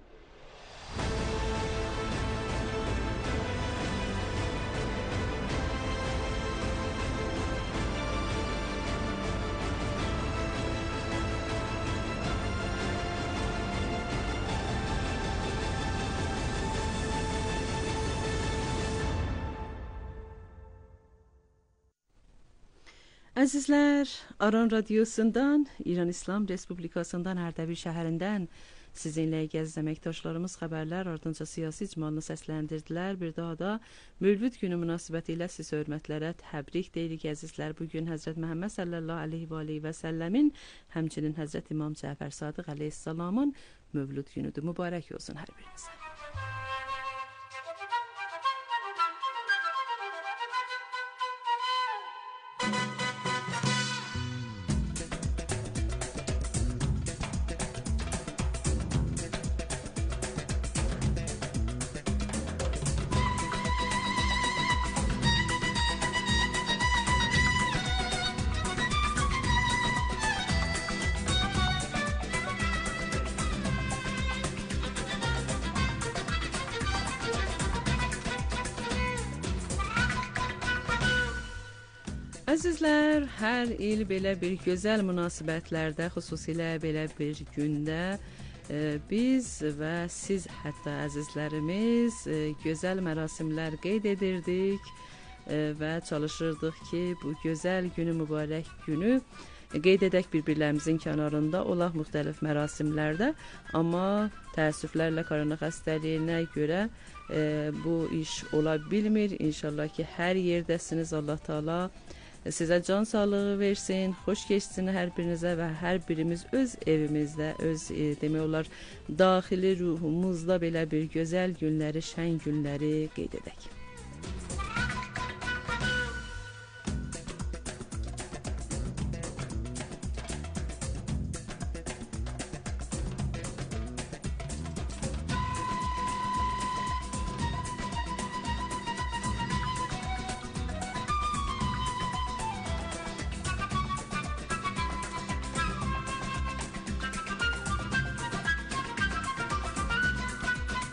Əzizlər, Aran Radiosundan, İran İslam Respublikasından Ərdəbil şəhərindən sizinlə gəziz əməkdaşlarımız xəbərlər, ardınca siyasi icmalını səsləndirdilər. Bir daha da Mövlüd günü münasibəti ilə siz hörmətlərə təbrik deyirik əzizlər. Bugün Həzrət Məhəmməd sallallahu aleyhi və səlləmin, həmçinin Həzrət İmam Cəfər Sadiq aleyhissalamın Mövlüd günüdür. Mübarək olsun hər birinizə. Əzizlər, hər il belə bir gözəl münasibətlərdə, xüsusilə belə bir gündə biz və siz hətta əzizlərimiz gözəl mərasimlər qeyd edirdik və çalışırdıq ki, bu gözəl günü, mübarək günü qeyd edək bir-birlərimizin kənarında olaq müxtəlif mərasimlərdə, amma təəssüflərlə korona xəstəliyinə görə bu iş ola bilmir. İnşallah ki, hər yerdəsiniz, Allah Taala sizə can sağlığı versin, xoş keçsin hər birinizə və hər birimiz öz evimizdə, öz demək olar, daxili ruhumuzda belə bir gözəl günləri, şən günləri qeyd edək.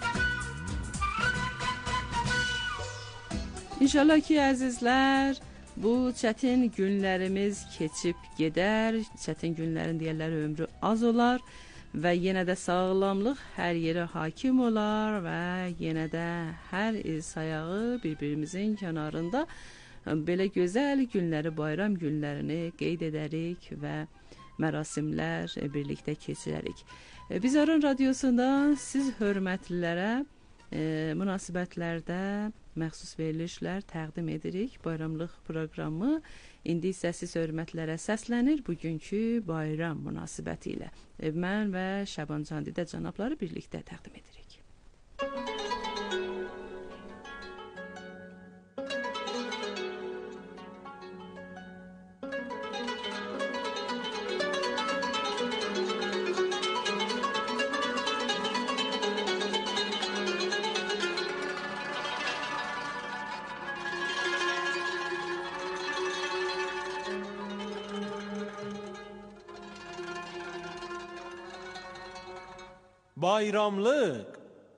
İnşallah ki, əzizlər, Bu çətin günlərimiz keçib gedər, çətin günlərin deyirlər ömrü az olar və yenə də sağlamlıq hər yerə hakim olar və yenə də hər sayağı bir-birimizin kənarında belə gözəl günləri, bayram günlərini qeyd edərik və mərasimlər birlikdə keçirərik. Biz Aran Radiosundan siz hörmətlilərə münasibətlərdə məxsus verilişlər təqdim edirik. Bayramlıq proqramı indi isə siz hörmətlərə səslənir bugünkü bayram münasibəti ilə. Mən və Şaban Candidə cənabları birlikdə təqdim edirik. Bayramlıq.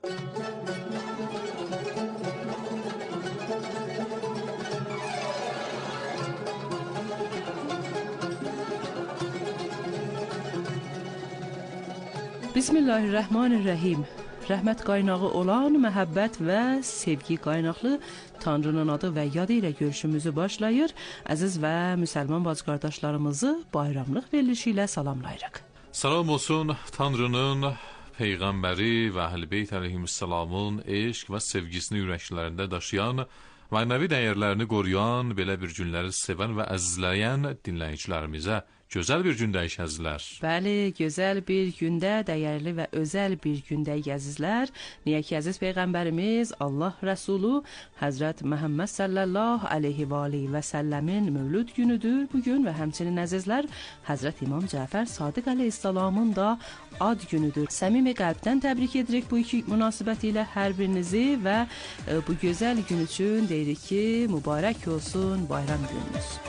Bismillahirrahmanirrahim. Rəhmət qaynağı olan, məhəbbət və sevgi qaynaqlı Tanrının adı və yadı ilə görüşümüzü başlayır. Əziz və müsəlman bacı-qardaşlarımızı bayramlıq verilişi ilə salamlayırıq. Salam olsun Tanrının Peyğəmbəri və Əhl-i Beyt əleyhissalamın eşq və sevgisini ürəklərində daşıyan, mənəvi dəyərlərini qoruyan, belə bir günləri sevən və əzizləyən dinləyicilərimizə gözəl bir gündəyik əzizlər. Bəli, gözəl bir gündə, dəyərli və özəl bir gündəyik əzizlər. Niyə ki, əziz Peyğəmbərimiz Allah Rəsulu Həzrət Məhəmməd sallallahu aleyhi və aleyhi və səlləmin mövlud günüdür bugün və həmçinin əzizlər Həzrət İmam Cəfər Sadiq əleyhissalamın da ad günüdür. Səmimi qəlbdən təbrik edirik bu iki münasibəti ilə hər birinizi və bu gözəl gün üçün deyirik ki, mübarək olsun bayram gününüz.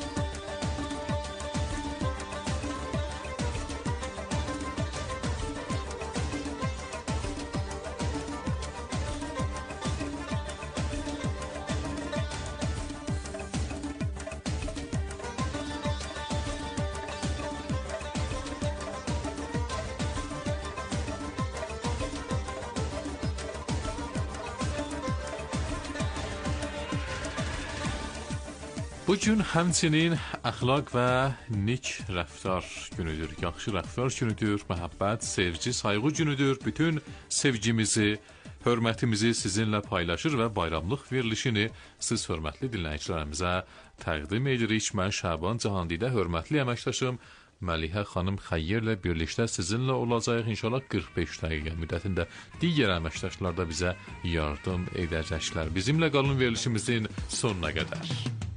Bugün həmçinin əxlaq və nik rəftar günüdür, yaxşı rəftar günüdür, məhəbbət, sevgi, sayğı günüdür. Bütün sevgimizi, hörmətimizi sizinlə paylaşır və bayramlıq verilişini siz hörmətli dinləyicilərimizə təqdim edirik. Mən Şaban Cahandidə hörmətli əməkdaşım Məlihə xanım Xəyyərlə birlikdə sizinlə olacaq. İnşallah 45 dəqiqə müddətində digər əməkdaşlar da bizə yardım edəcəklər. Bizimlə qalın verilişimizin sonuna qədər.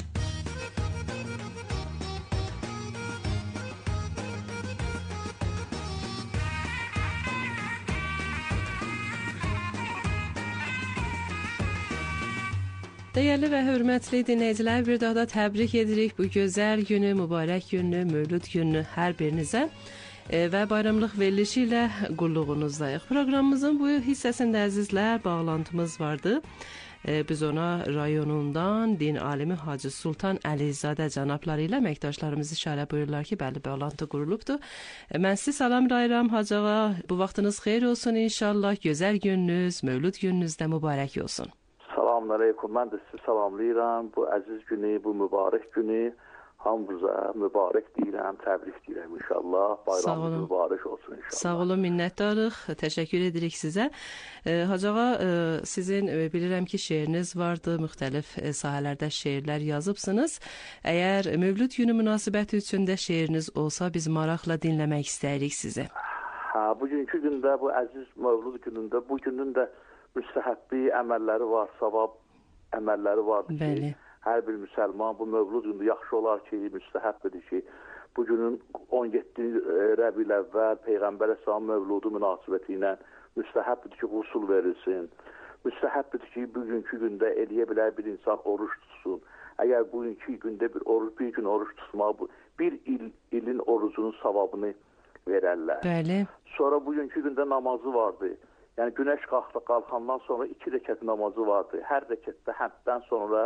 Dəyərli və hörmətli dinləyicilər, bir daha da təbrik edirik bu gözəl günü, mübarək günü, mövlud günü hər birinizə və bayramlıq verilişi ilə qulluğunuzdayıq. Proqramımızın bu hissəsində əzizlər bağlantımız vardı. Biz ona rayonundan din alimi Hacı Sultan Əlizadə cənabları ilə əməkdaşlarımız işarə buyururlar ki, bəli, bağlantı qurulubdur. Mən sizi salamlayıram Hacı ağa. Bu vaxtınız xeyir olsun inşallah. Gözəl gününüz, mövlud gününüz də mübarək olsun. Salamünaleyküm. Mən də sizi salamlayıram. Bu əziz günü, bu mübarək günü hamımıza mübarək deyirəm, təbrik deyirəm inşallah. Bayramınız mübarək olsun inşallah. Sağ olun, minnətdarıq. Təşəkkür edirik sizə. Hacı ağa, sizin bilirəm ki, şeiriniz vardı, müxtəlif sahələrdə şeirlər yazıbsınız. Əgər mövlud günü münasibəti üçün də şeiriniz olsa, biz maraqla dinləmək istəyirik sizi. Bugünkü gündə, bu əziz mövlud günündə, bu günün də müstəhəbbi əməlləri var, savab əməlləri vardır ki, hər bir müsəlman bu mövlud günü yaxşı olar ki, müstəhəbbidir ki, bugünün 17 Rəbiül əvvəl Peyğəmbər əsəlam mövludu münasibəti ilə müstəhəbbidir ki, qusul verilsin. Müstəhəbbidir ki, bugünkü gündə eləyə bilər bir insan oruç tutsun. Əgər bugünkü gündə bir gün oruç tutmaq, bir ilin orucunun savabını verərlər. Bəli. Sonra bugünkü gündə namazı vardı. Yəni günəş qalxandan sonra 2 rəkət namazı vardı. Hər rəkətdə həmddən sonra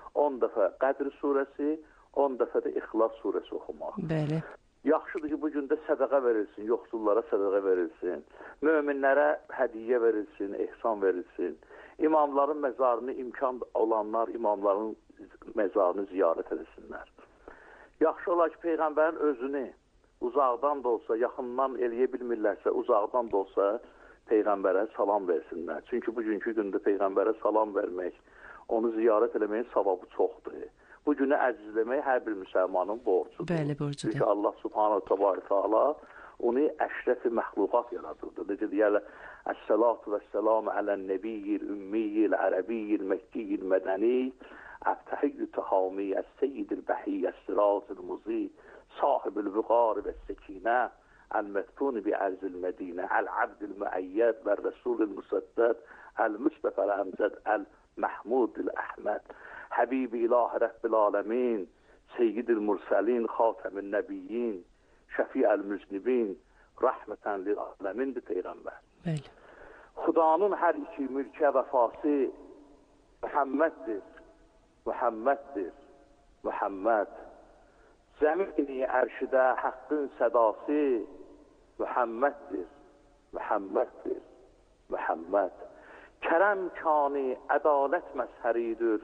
10 dəfə Qədr surəsi, 10 dəfə də İxlas surəsi oxumaq. Bəli. Yaxşıdır ki, bu gün də sədaqə verilsin, yoxsullara sədaqə verilsin, möminlərə hədiyyə verilsin, ehsan verilsin. İmamların məzarını imkan olanlar imamların məzarını ziyarət etsinlər. Yaxşı olar ki, Peyğəmbərin özünü uzaqdan da olsa, yaxından eləyə bilmirlərsə, uzaqdan da olsa Peyğəmbərə salam versinlər. Çünki bugünkü gündə Peyğəmbərə salam vermək, onu ziyarət eləməyin savabı çoxdur. Bu günü əzizləmək hər bir müsəlmanın borcudur. Bəli, borcudur. Çünki Allah subhanahu teala onu əşrəf-i məxluqat yaradırdı. Necə deyərlər, Əs-salatu vəs-salamu alən-nəbiyyil ümmiyyil ərəbiyyil məkkiyil mədəni əbtəhiyyü təhami əs-seyyidil bəhiyyə əs-siracil muzi sahibül vüqar və-səkinə əl-mədfun bi-ərzil mədinə əl-abdil müəyyəd və-rəsulil müsəddəd əl-müstəfəl əmzəd əl-məhmudil əhməd Həbibi ilahi Rəbbil aləmin Seyyidil mürsəlin xatəmin nəbiyyin Şəfi'əl müznibin rəhmətən lil aləmindir Peyğəmbər. Bəli. Xudanın hər iki mülkə vəfası Muhammeddir. Muhammeddir. Muhammed. Zəmini ərşidə haqqın sədası Muhammeddir. Muhammeddir. Muhammed. Kərəm kani ədalət məzhəridir.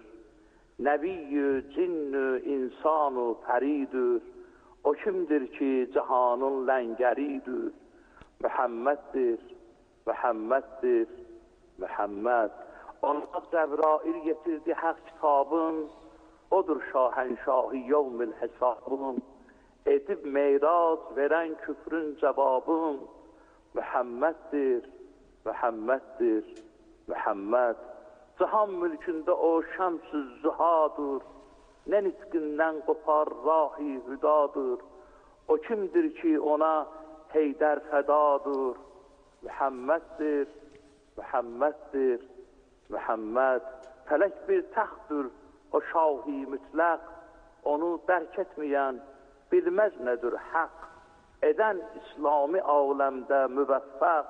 Nəbiyyü, cinnü, insanı pəridir. O kimdir ki, cahanın ləngəridir. Muhammeddir. Muhammeddir. Muhammed. Ona Cəbrail getirdi haq kitabın. Odur şahənşahi yevmil hesabın. Edib meyraz verən küfrün cevabın. Muhammeddir. Muhammeddir. Muhammed. Cihan mülkündə o şəms-ü zühadır. Nə nitqindən qopar rahi hüdadır. O kimdir ki ona heydər fədadır. Muhammeddir. Muhammeddir. Muhammed. Fələk bir təxtdir o şahi mütləq. Onu dərk etməyən bilməz nədir haqq. Edən İslami aləmdə müvəffəq.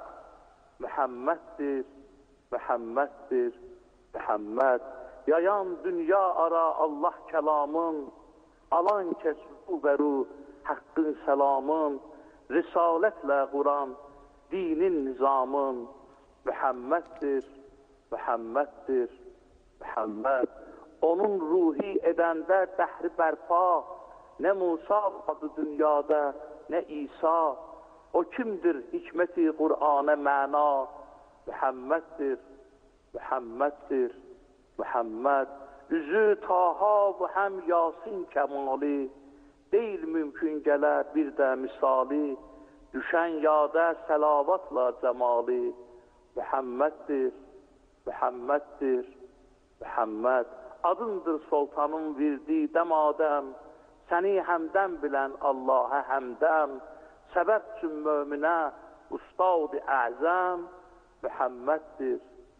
Muhammeddir. Muhammeddir. Muhammed. Yayan dünya ara Allah kəlamın, alan kəsbu bəru haqqın səlamın, risalətlə Quran, dinin nizamın, Muhammeddir, Muhammeddir, Muhammed. Onun ruhi edəndə dəhri bərpa, nə Musa adı dünyada, nə İsa, o kimdir hikməti Qur'ana məna, Muhammeddir, Muhammeddir, Muhammed. Üzü Taha bu həm Yasin kəmali, deyil mümkün gələr bir də misali, düşən yada səlavatla cəmali, Muhammeddir, Muhammeddir, Muhammed. Adındır sultanın verdiği dəmadəm, səni həmdən bilən Allah'a həmdəm, səbəb üçün möminə ustad-ı əzəm, Muhammeddir,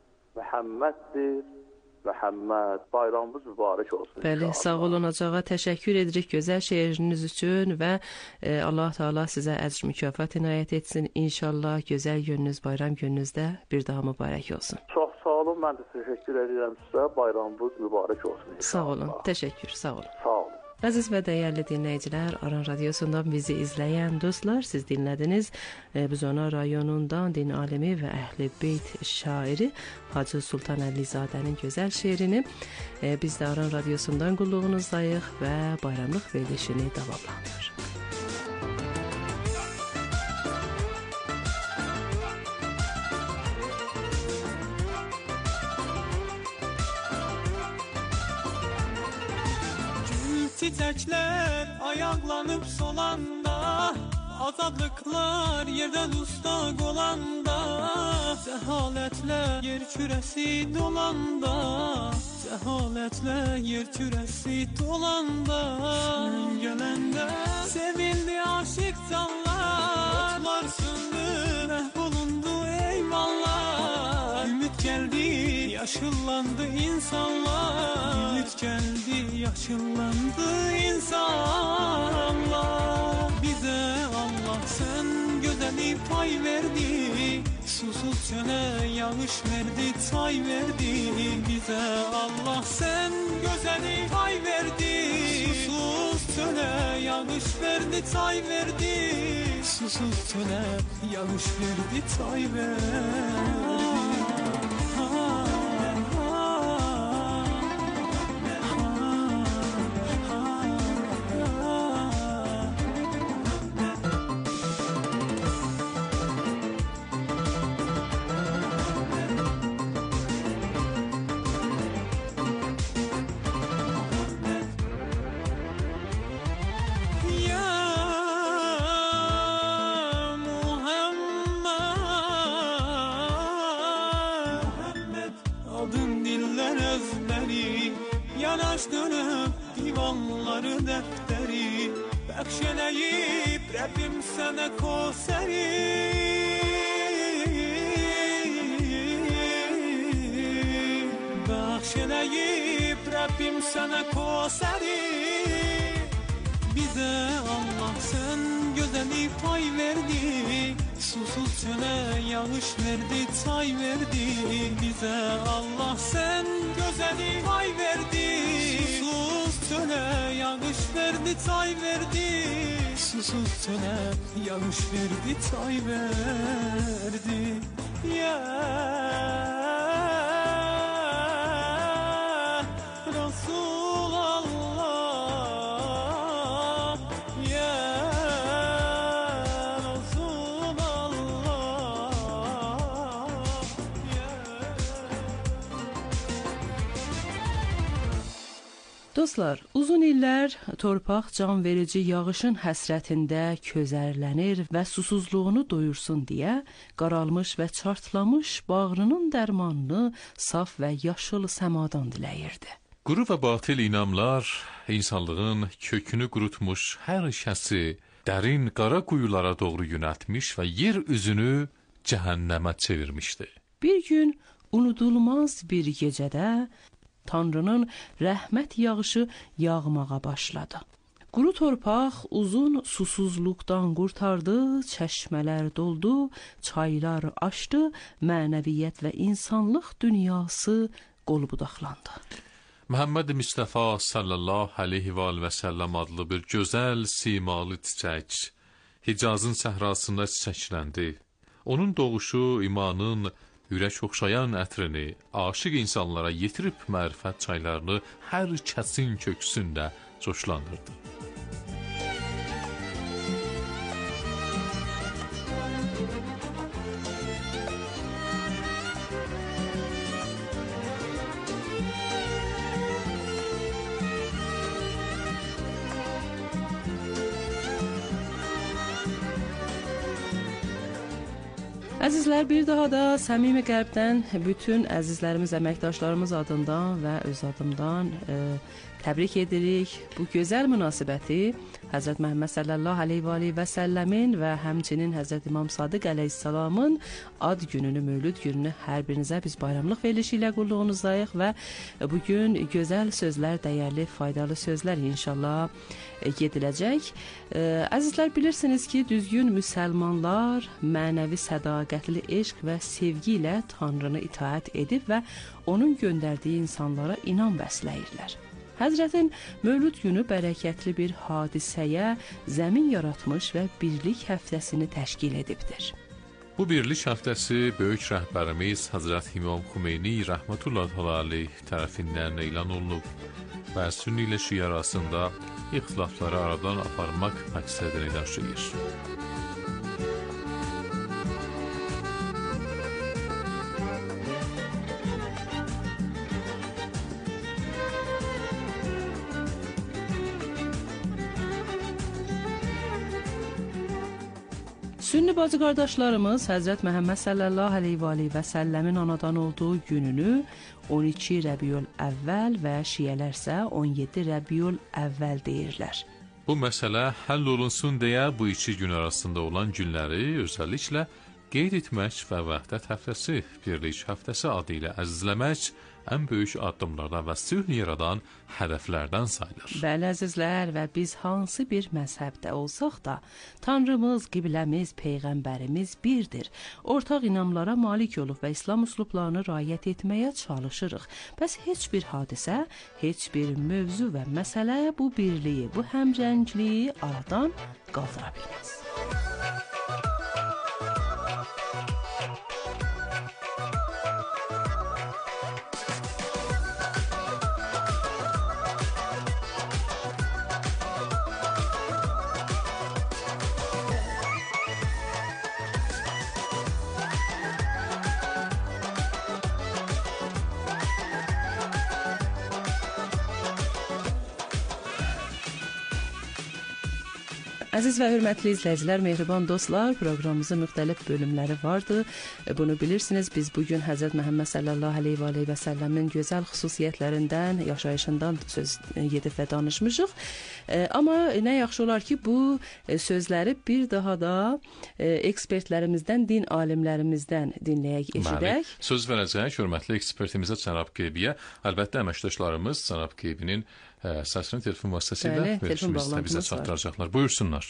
Muhammeddir, Muhammed. Bayramımız mübarək olsun. Bəli, sağ olun Acağa. Təşəkkür edirik gözəl şeiriniz üçün və Allah Teala sizə əcr mükafat inayət etsin. İnşallah gözəl gününüz, bayram gününüzdə bir daha mübarək olsun. Çox sağ olun. Mən də təşəkkür edirəm sizə. Bayramınız mübarək olsun. İnşallah. Sağ olun. Təşəkkür. Sağ olun. Sağ olun. Aziz və dəyərli dinləyicilər, Aran Radiosu'ndan bizi izləyən dostlar, siz dinlədiniz Buzona rayonundan din alimi və Əhl-i Beyt şairi Hacı Sultan Əlizadənin gözəl şeirini. Biz də Aran Radiosu'ndan qulluğunuzdayıq və bayramlıq verilişini davamlandırır. Çiçekler ayaklanıp solanda, azadlıklar yerden ustak olanda, cehaletler yer küresi dolanda, cehaletler yer küresi dolanda, sen gelende sevildi aşık canlar, otlar söndü mehvolundu eyvallah, ümit geldi yaşıllandı insanlar, ümit geldi yaşıllandı insanlar. Bize Allah sen güzeli pay verdi, sus Susuz çöle yağış verdi, çay verdi bize. Allah sen gözeli pay verdi. Susuz çöle yağış verdi, çay verdi. Susuz çöle yağış verdi, çay verdi. Yanaş dönüp divanları defteri, Bəxşələyib Rəbbim sənə kosəri. Bəxşələyib Rəbbim sənə kosəri. Bize Allah sen gözeli pay verdi. Susuz çöle yağış verdi, çay verdi bize. Allah sen gözeli pay verdi. Susuz çöle yağış verdi, çay verdi. Susuz çöle yağış verdi, çay verdi. Ya Resulallah, ya Resulallah, ya. Dostlar, uzun illər torpaq can verici yağışın həsrətində közərlənir və susuzluğunu doyursun deyə qaralmış və çartlamış bağrının dərmanını saf və yaşıl səmadan diləyirdi. Quru və batil inamlar insanlığın kökünü qurutmuş hər şəxsi dərin qara quyulara doğru yönəltmiş və yer üzünü cəhənnəmə çevirmişdi. Bir gün unudulmaz bir gecədə Tanrının rəhmət yağışı yağmağa başladı. Quru torpaq uzun susuzluqdan qurtardı, çəşmələr doldu, çaylar aşdı, mənəviyyət və insanlıq dünyası qol-budaqlandı. Məhəmməd Mustafa sallallahu aleyhi və səlləm adlı bir gözəl simalı çiçək Hicazın səhrasında çiçəkləndi. Onun doğuşu imanın ürək oxşayan ətrini aşiq insanlara yetirib mərifət çaylarını hər kəsin köksündə coşlandırdı. Əzizlər, bir daha da səmimi qəlbdən bütün əzizlərimiz, əməkdaşlarımız adından və öz adımdan təbrik edirik. Bu gözəl münasibəti Həzrət Məhəmməd sallallahu aleyhi və səlləmin və həmçinin Həzrət İmam Sadiq əleyhissalamın ad gününü, mövlüd gününü hər birinizə biz bayramlıq verilişi ilə qulluğunuzdayıq və bugün gözəl sözlər, dəyərli, faydalı sözlər inşallah gediləcək. Əzizlər, bilirsiniz ki, düzgün müsəlmanlar mənəvi sədaqətli eşq və sevgi ilə Tanrını itaət edib və onun göndərdiyi insanlara inam bəsləyirlər. Həzrətin mövlüd günü bərəkətli bir hadisəyə zəmin yaratmış və birlik həftəsini təşkil edibdir. Bu birlik həftəsi böyük rəhbərimiz Həzrət İmam Xümeyni rəhmətullahi aleyh tərəfindən elan olunub və sünni ilə şiə arasında ixtilafları aradan aparmaq məqsədini daşıyır. Sünni bacı qardaşlarımız Həzrət Məhəmməd sallallahu aleyhi və səlləmin anadan olduğu gününü 12 Rəbiyül Əvvəl və şiələrsə 17 Rəbiyül Əvvəl deyirlər. Bu məsələ həll olunsun deyə bu iki gün arasında olan günləri özəlliklə qeyd etmək və vəhdət həftəsi, birlik həftəsi adı ilə əzizləmək ən böyük addımlardan və sülh yaradan hədəflərdən sayılır. Bəli əzizlər, və biz hansı bir məzhəbdə olsaq da, Tanrımız, qibləmiz, Peyğəmbərimiz birdir. Ortaq inamlara malik olub və İslam üslublarını riayət etməyə çalışırıq. Bəs heç bir hadisə, heç bir mövzu və məsələ bu birliyi, bu həmrəngliyi aradan qaldıra bilməz. Əziz və hörmətli izləyicilər, mehriban dostlar, proqramımızın müxtəlif bölümləri vardı. Bunu bilirsiniz, biz bugün Həzrət Məhəmməd sallallahu aleyhi və səlləmin gözəl xüsusiyyətlərindən, yaşayışından söz yedib və danışmışıq. Amma nə yaxşı olar ki, bu sözləri bir daha da ekspertlərimizdən, din alimlərimizdən dinləyək, eşidək. Söz verəcək hörmətli ekspertimizə Cənab Qeybiyə. Əlbəttə, əməkdaşlarımız Cənab Qeybinin səsini telefon vasitəsilə verilişimizdə bizə çatdıracaqlar. Buyursunlar.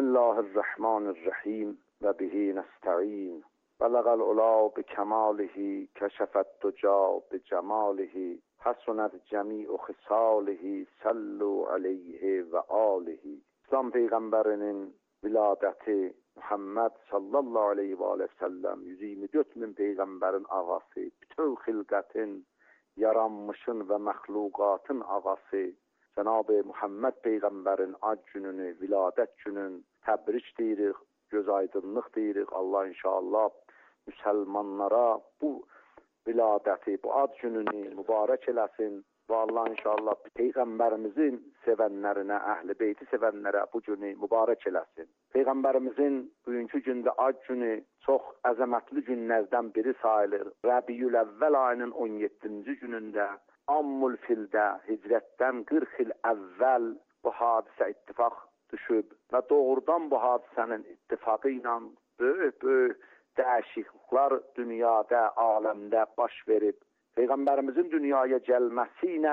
Bismillahirrahmanirrahim və bihi nəstəin. Bələqəl ula bi kəmalihi, kəşəfət duca bi cəmalihi, həsunət cəmi'u xisalihi, səllu aleyhi və alihi. İslam Peyğəmbərinin viladəti Muhammed sallallahu aleyhi və səlləm 124 min Peyğəmbərin ağası, bütün xilqətin, yaranmışın və məxluqatın ağası Cənab-ı Muhammed Peyğəmbərin ad gününü, viladət günün təbrik deyirik, göz aydınlıq deyirik. Allah inşallah müsəlmanlara bu viladəti, bu ad gününü mübarək eləsin və Allah inşallah Peyğəmbərimizin sevənlərinə, əhl-i beyti sevənlərə bu günü mübarək eləsin. Peyğəmbərimizin bugünkü gündə ad günü çox əzəmətli günlərdən biri sayılır. Rəbiyül əvvəl ayının 17-ci günündə Ammul Fildə hicrətdən 40 il əvvəl bu hadisə ittifaq düşüb və doğrudan bu hadisənin ittifaqı ilə böyük dəyişikliklər dünyada, aləmdə baş verib. Peyğəmbərimizin dünyaya gəlməsi ilə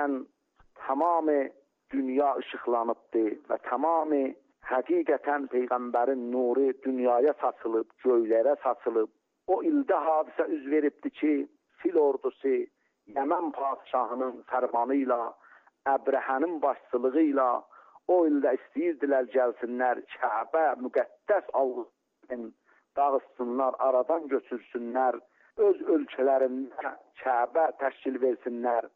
tamamı dünya işıqlanıbdı və tamamı həqiqətən Peyğəmbərin nuru dünyaya saçılıb, göylərə saçılıb. O ildə hadisə üz veribdi ki, fil ordusu Yəmən padişahının fərmanı ilə, Əbrəhənin başçılığı ilə o ildə istəyirdilər gəlsinlər, Kəbə müqəddəs Allah'ın dağıtsınlar, aradan götürsünlər, öz ölkələrində Kəbə təşkil versinlər.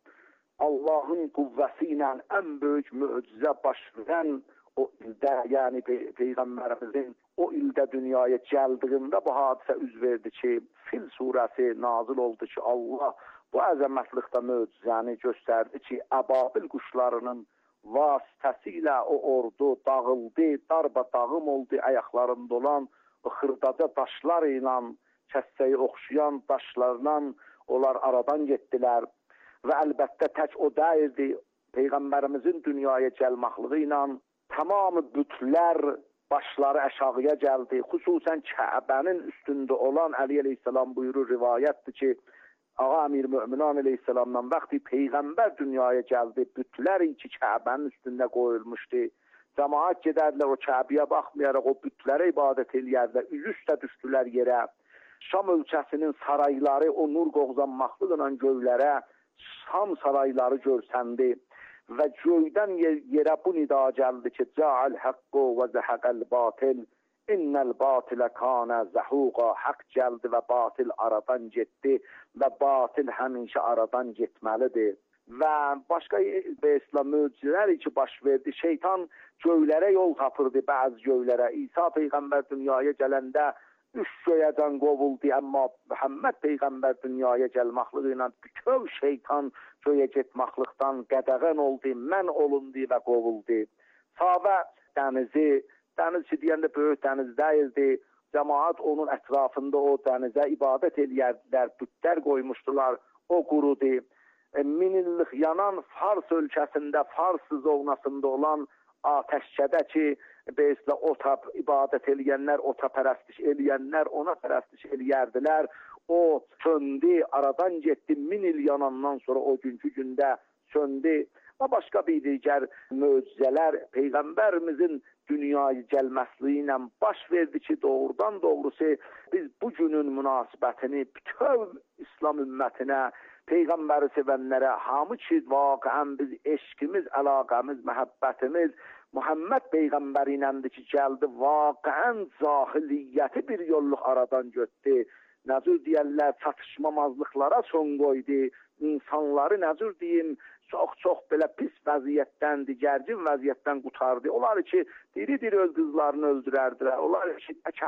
Allahın qüvvəsi ilə ən böyük möcüzə baş verən o ildə, yəni Peyğəmbərimizin o ildə dünyaya gəldiyində bu hadisə üz verdi ki, Fil surəsi nazil oldu ki, Allah bu əzəmətlikdə möcüzəni göstərdi ki, əbabil quşlarının vasitəsilə o ordu dağıldı, darba-dağım oldu, ayaqlarında olan o xırdaca daşlar ilə, kəssəyi oxşayan daşlarla onlar aradan getdilər və əlbəttə tək o deyildi, Peyğəmbərimizin dünyaya gəlməxliyi ilə tamamı bütlər başları aşağıya gəldi. Xüsusən Kəbənin üstündə olan Əli əleyhissalam buyurur, rivayətdir ki, Ağa Əmir Möminan əleyhissalamdan vaxtı Peyğəmbər dünyaya gəldi, bütlər ki Kəbənin üstündə qoyulmuşdu. Cəmaət gedərdilər o Kəbəyə baxmayaraq o bütlərə ibadət eləyərdilər, üz-üstə düşdülər yerə. Şam ölkəsinin sarayları o nur qoğzanmaqlıqla göylərə Şam sarayları görsəndi və göydən yerə bu nida gəldi ki, Ca'al haqqu və zəhəqəl batil, innəl batilə kanə zəhuqa. Haqq gəldi və batil aradan getdi və batil həmişə aradan getməlidir. Və başqa İslam möcüzələri ki baş verdi, şeytan göylərə yol tapırdı, bəzi göylərə. İsa Peyğəmbər dünyaya gələndə 3 göyədən qovuldu, amma Muhammed Peyğəmbər dünyaya gəlməxliyi ilə bütöv şeytan göyə getməxlikdən qədəğən oldu, mən olundu və qovuldu. Savə dəniz ki deyəndə böyük dəniz deyildi, cəmaat onun ətrafında o dənizə ibadət eləyərdilər, bütlər qoymuşdular, o qurudu. 1000 illik yanan Fars ölkəsində, Fars zonasında olan atəşkədə ki, beyslə ota ibadət eləyənlər, ota pərəstiş eləyənlər, ona pərəstiş eləyərdilər. o söndü, aradan getdi 1000 il yanandan sonra o günkü gündə söndü. Və başqa bir digər möcüzələr Peyğəmbərimizin dünyaya gəlməsi ilə baş verdi ki, doğrudan doğrusu biz bu günün münasibətini bütöv İslam ümmətinə, Peyğəmbəri sevənlərə, hamı ki, vaqəən biz eşqimiz, əlaqəmiz, məhəbbətimiz Muhammed Peyğəmbəri iləndir ki, gəldi, vaqəən cahiliyyəti bir yolluq aradan götdü. Nəzür deyərlər, çatışmamazlıqlara son qoydu. İnsanları nəzür deyim, çox belə pis vəziyyətdən, gərgin vəziyyətdən qutardı. Onlar ki, diri-diri öz qızlarını öldürərdilər. Onlar ki,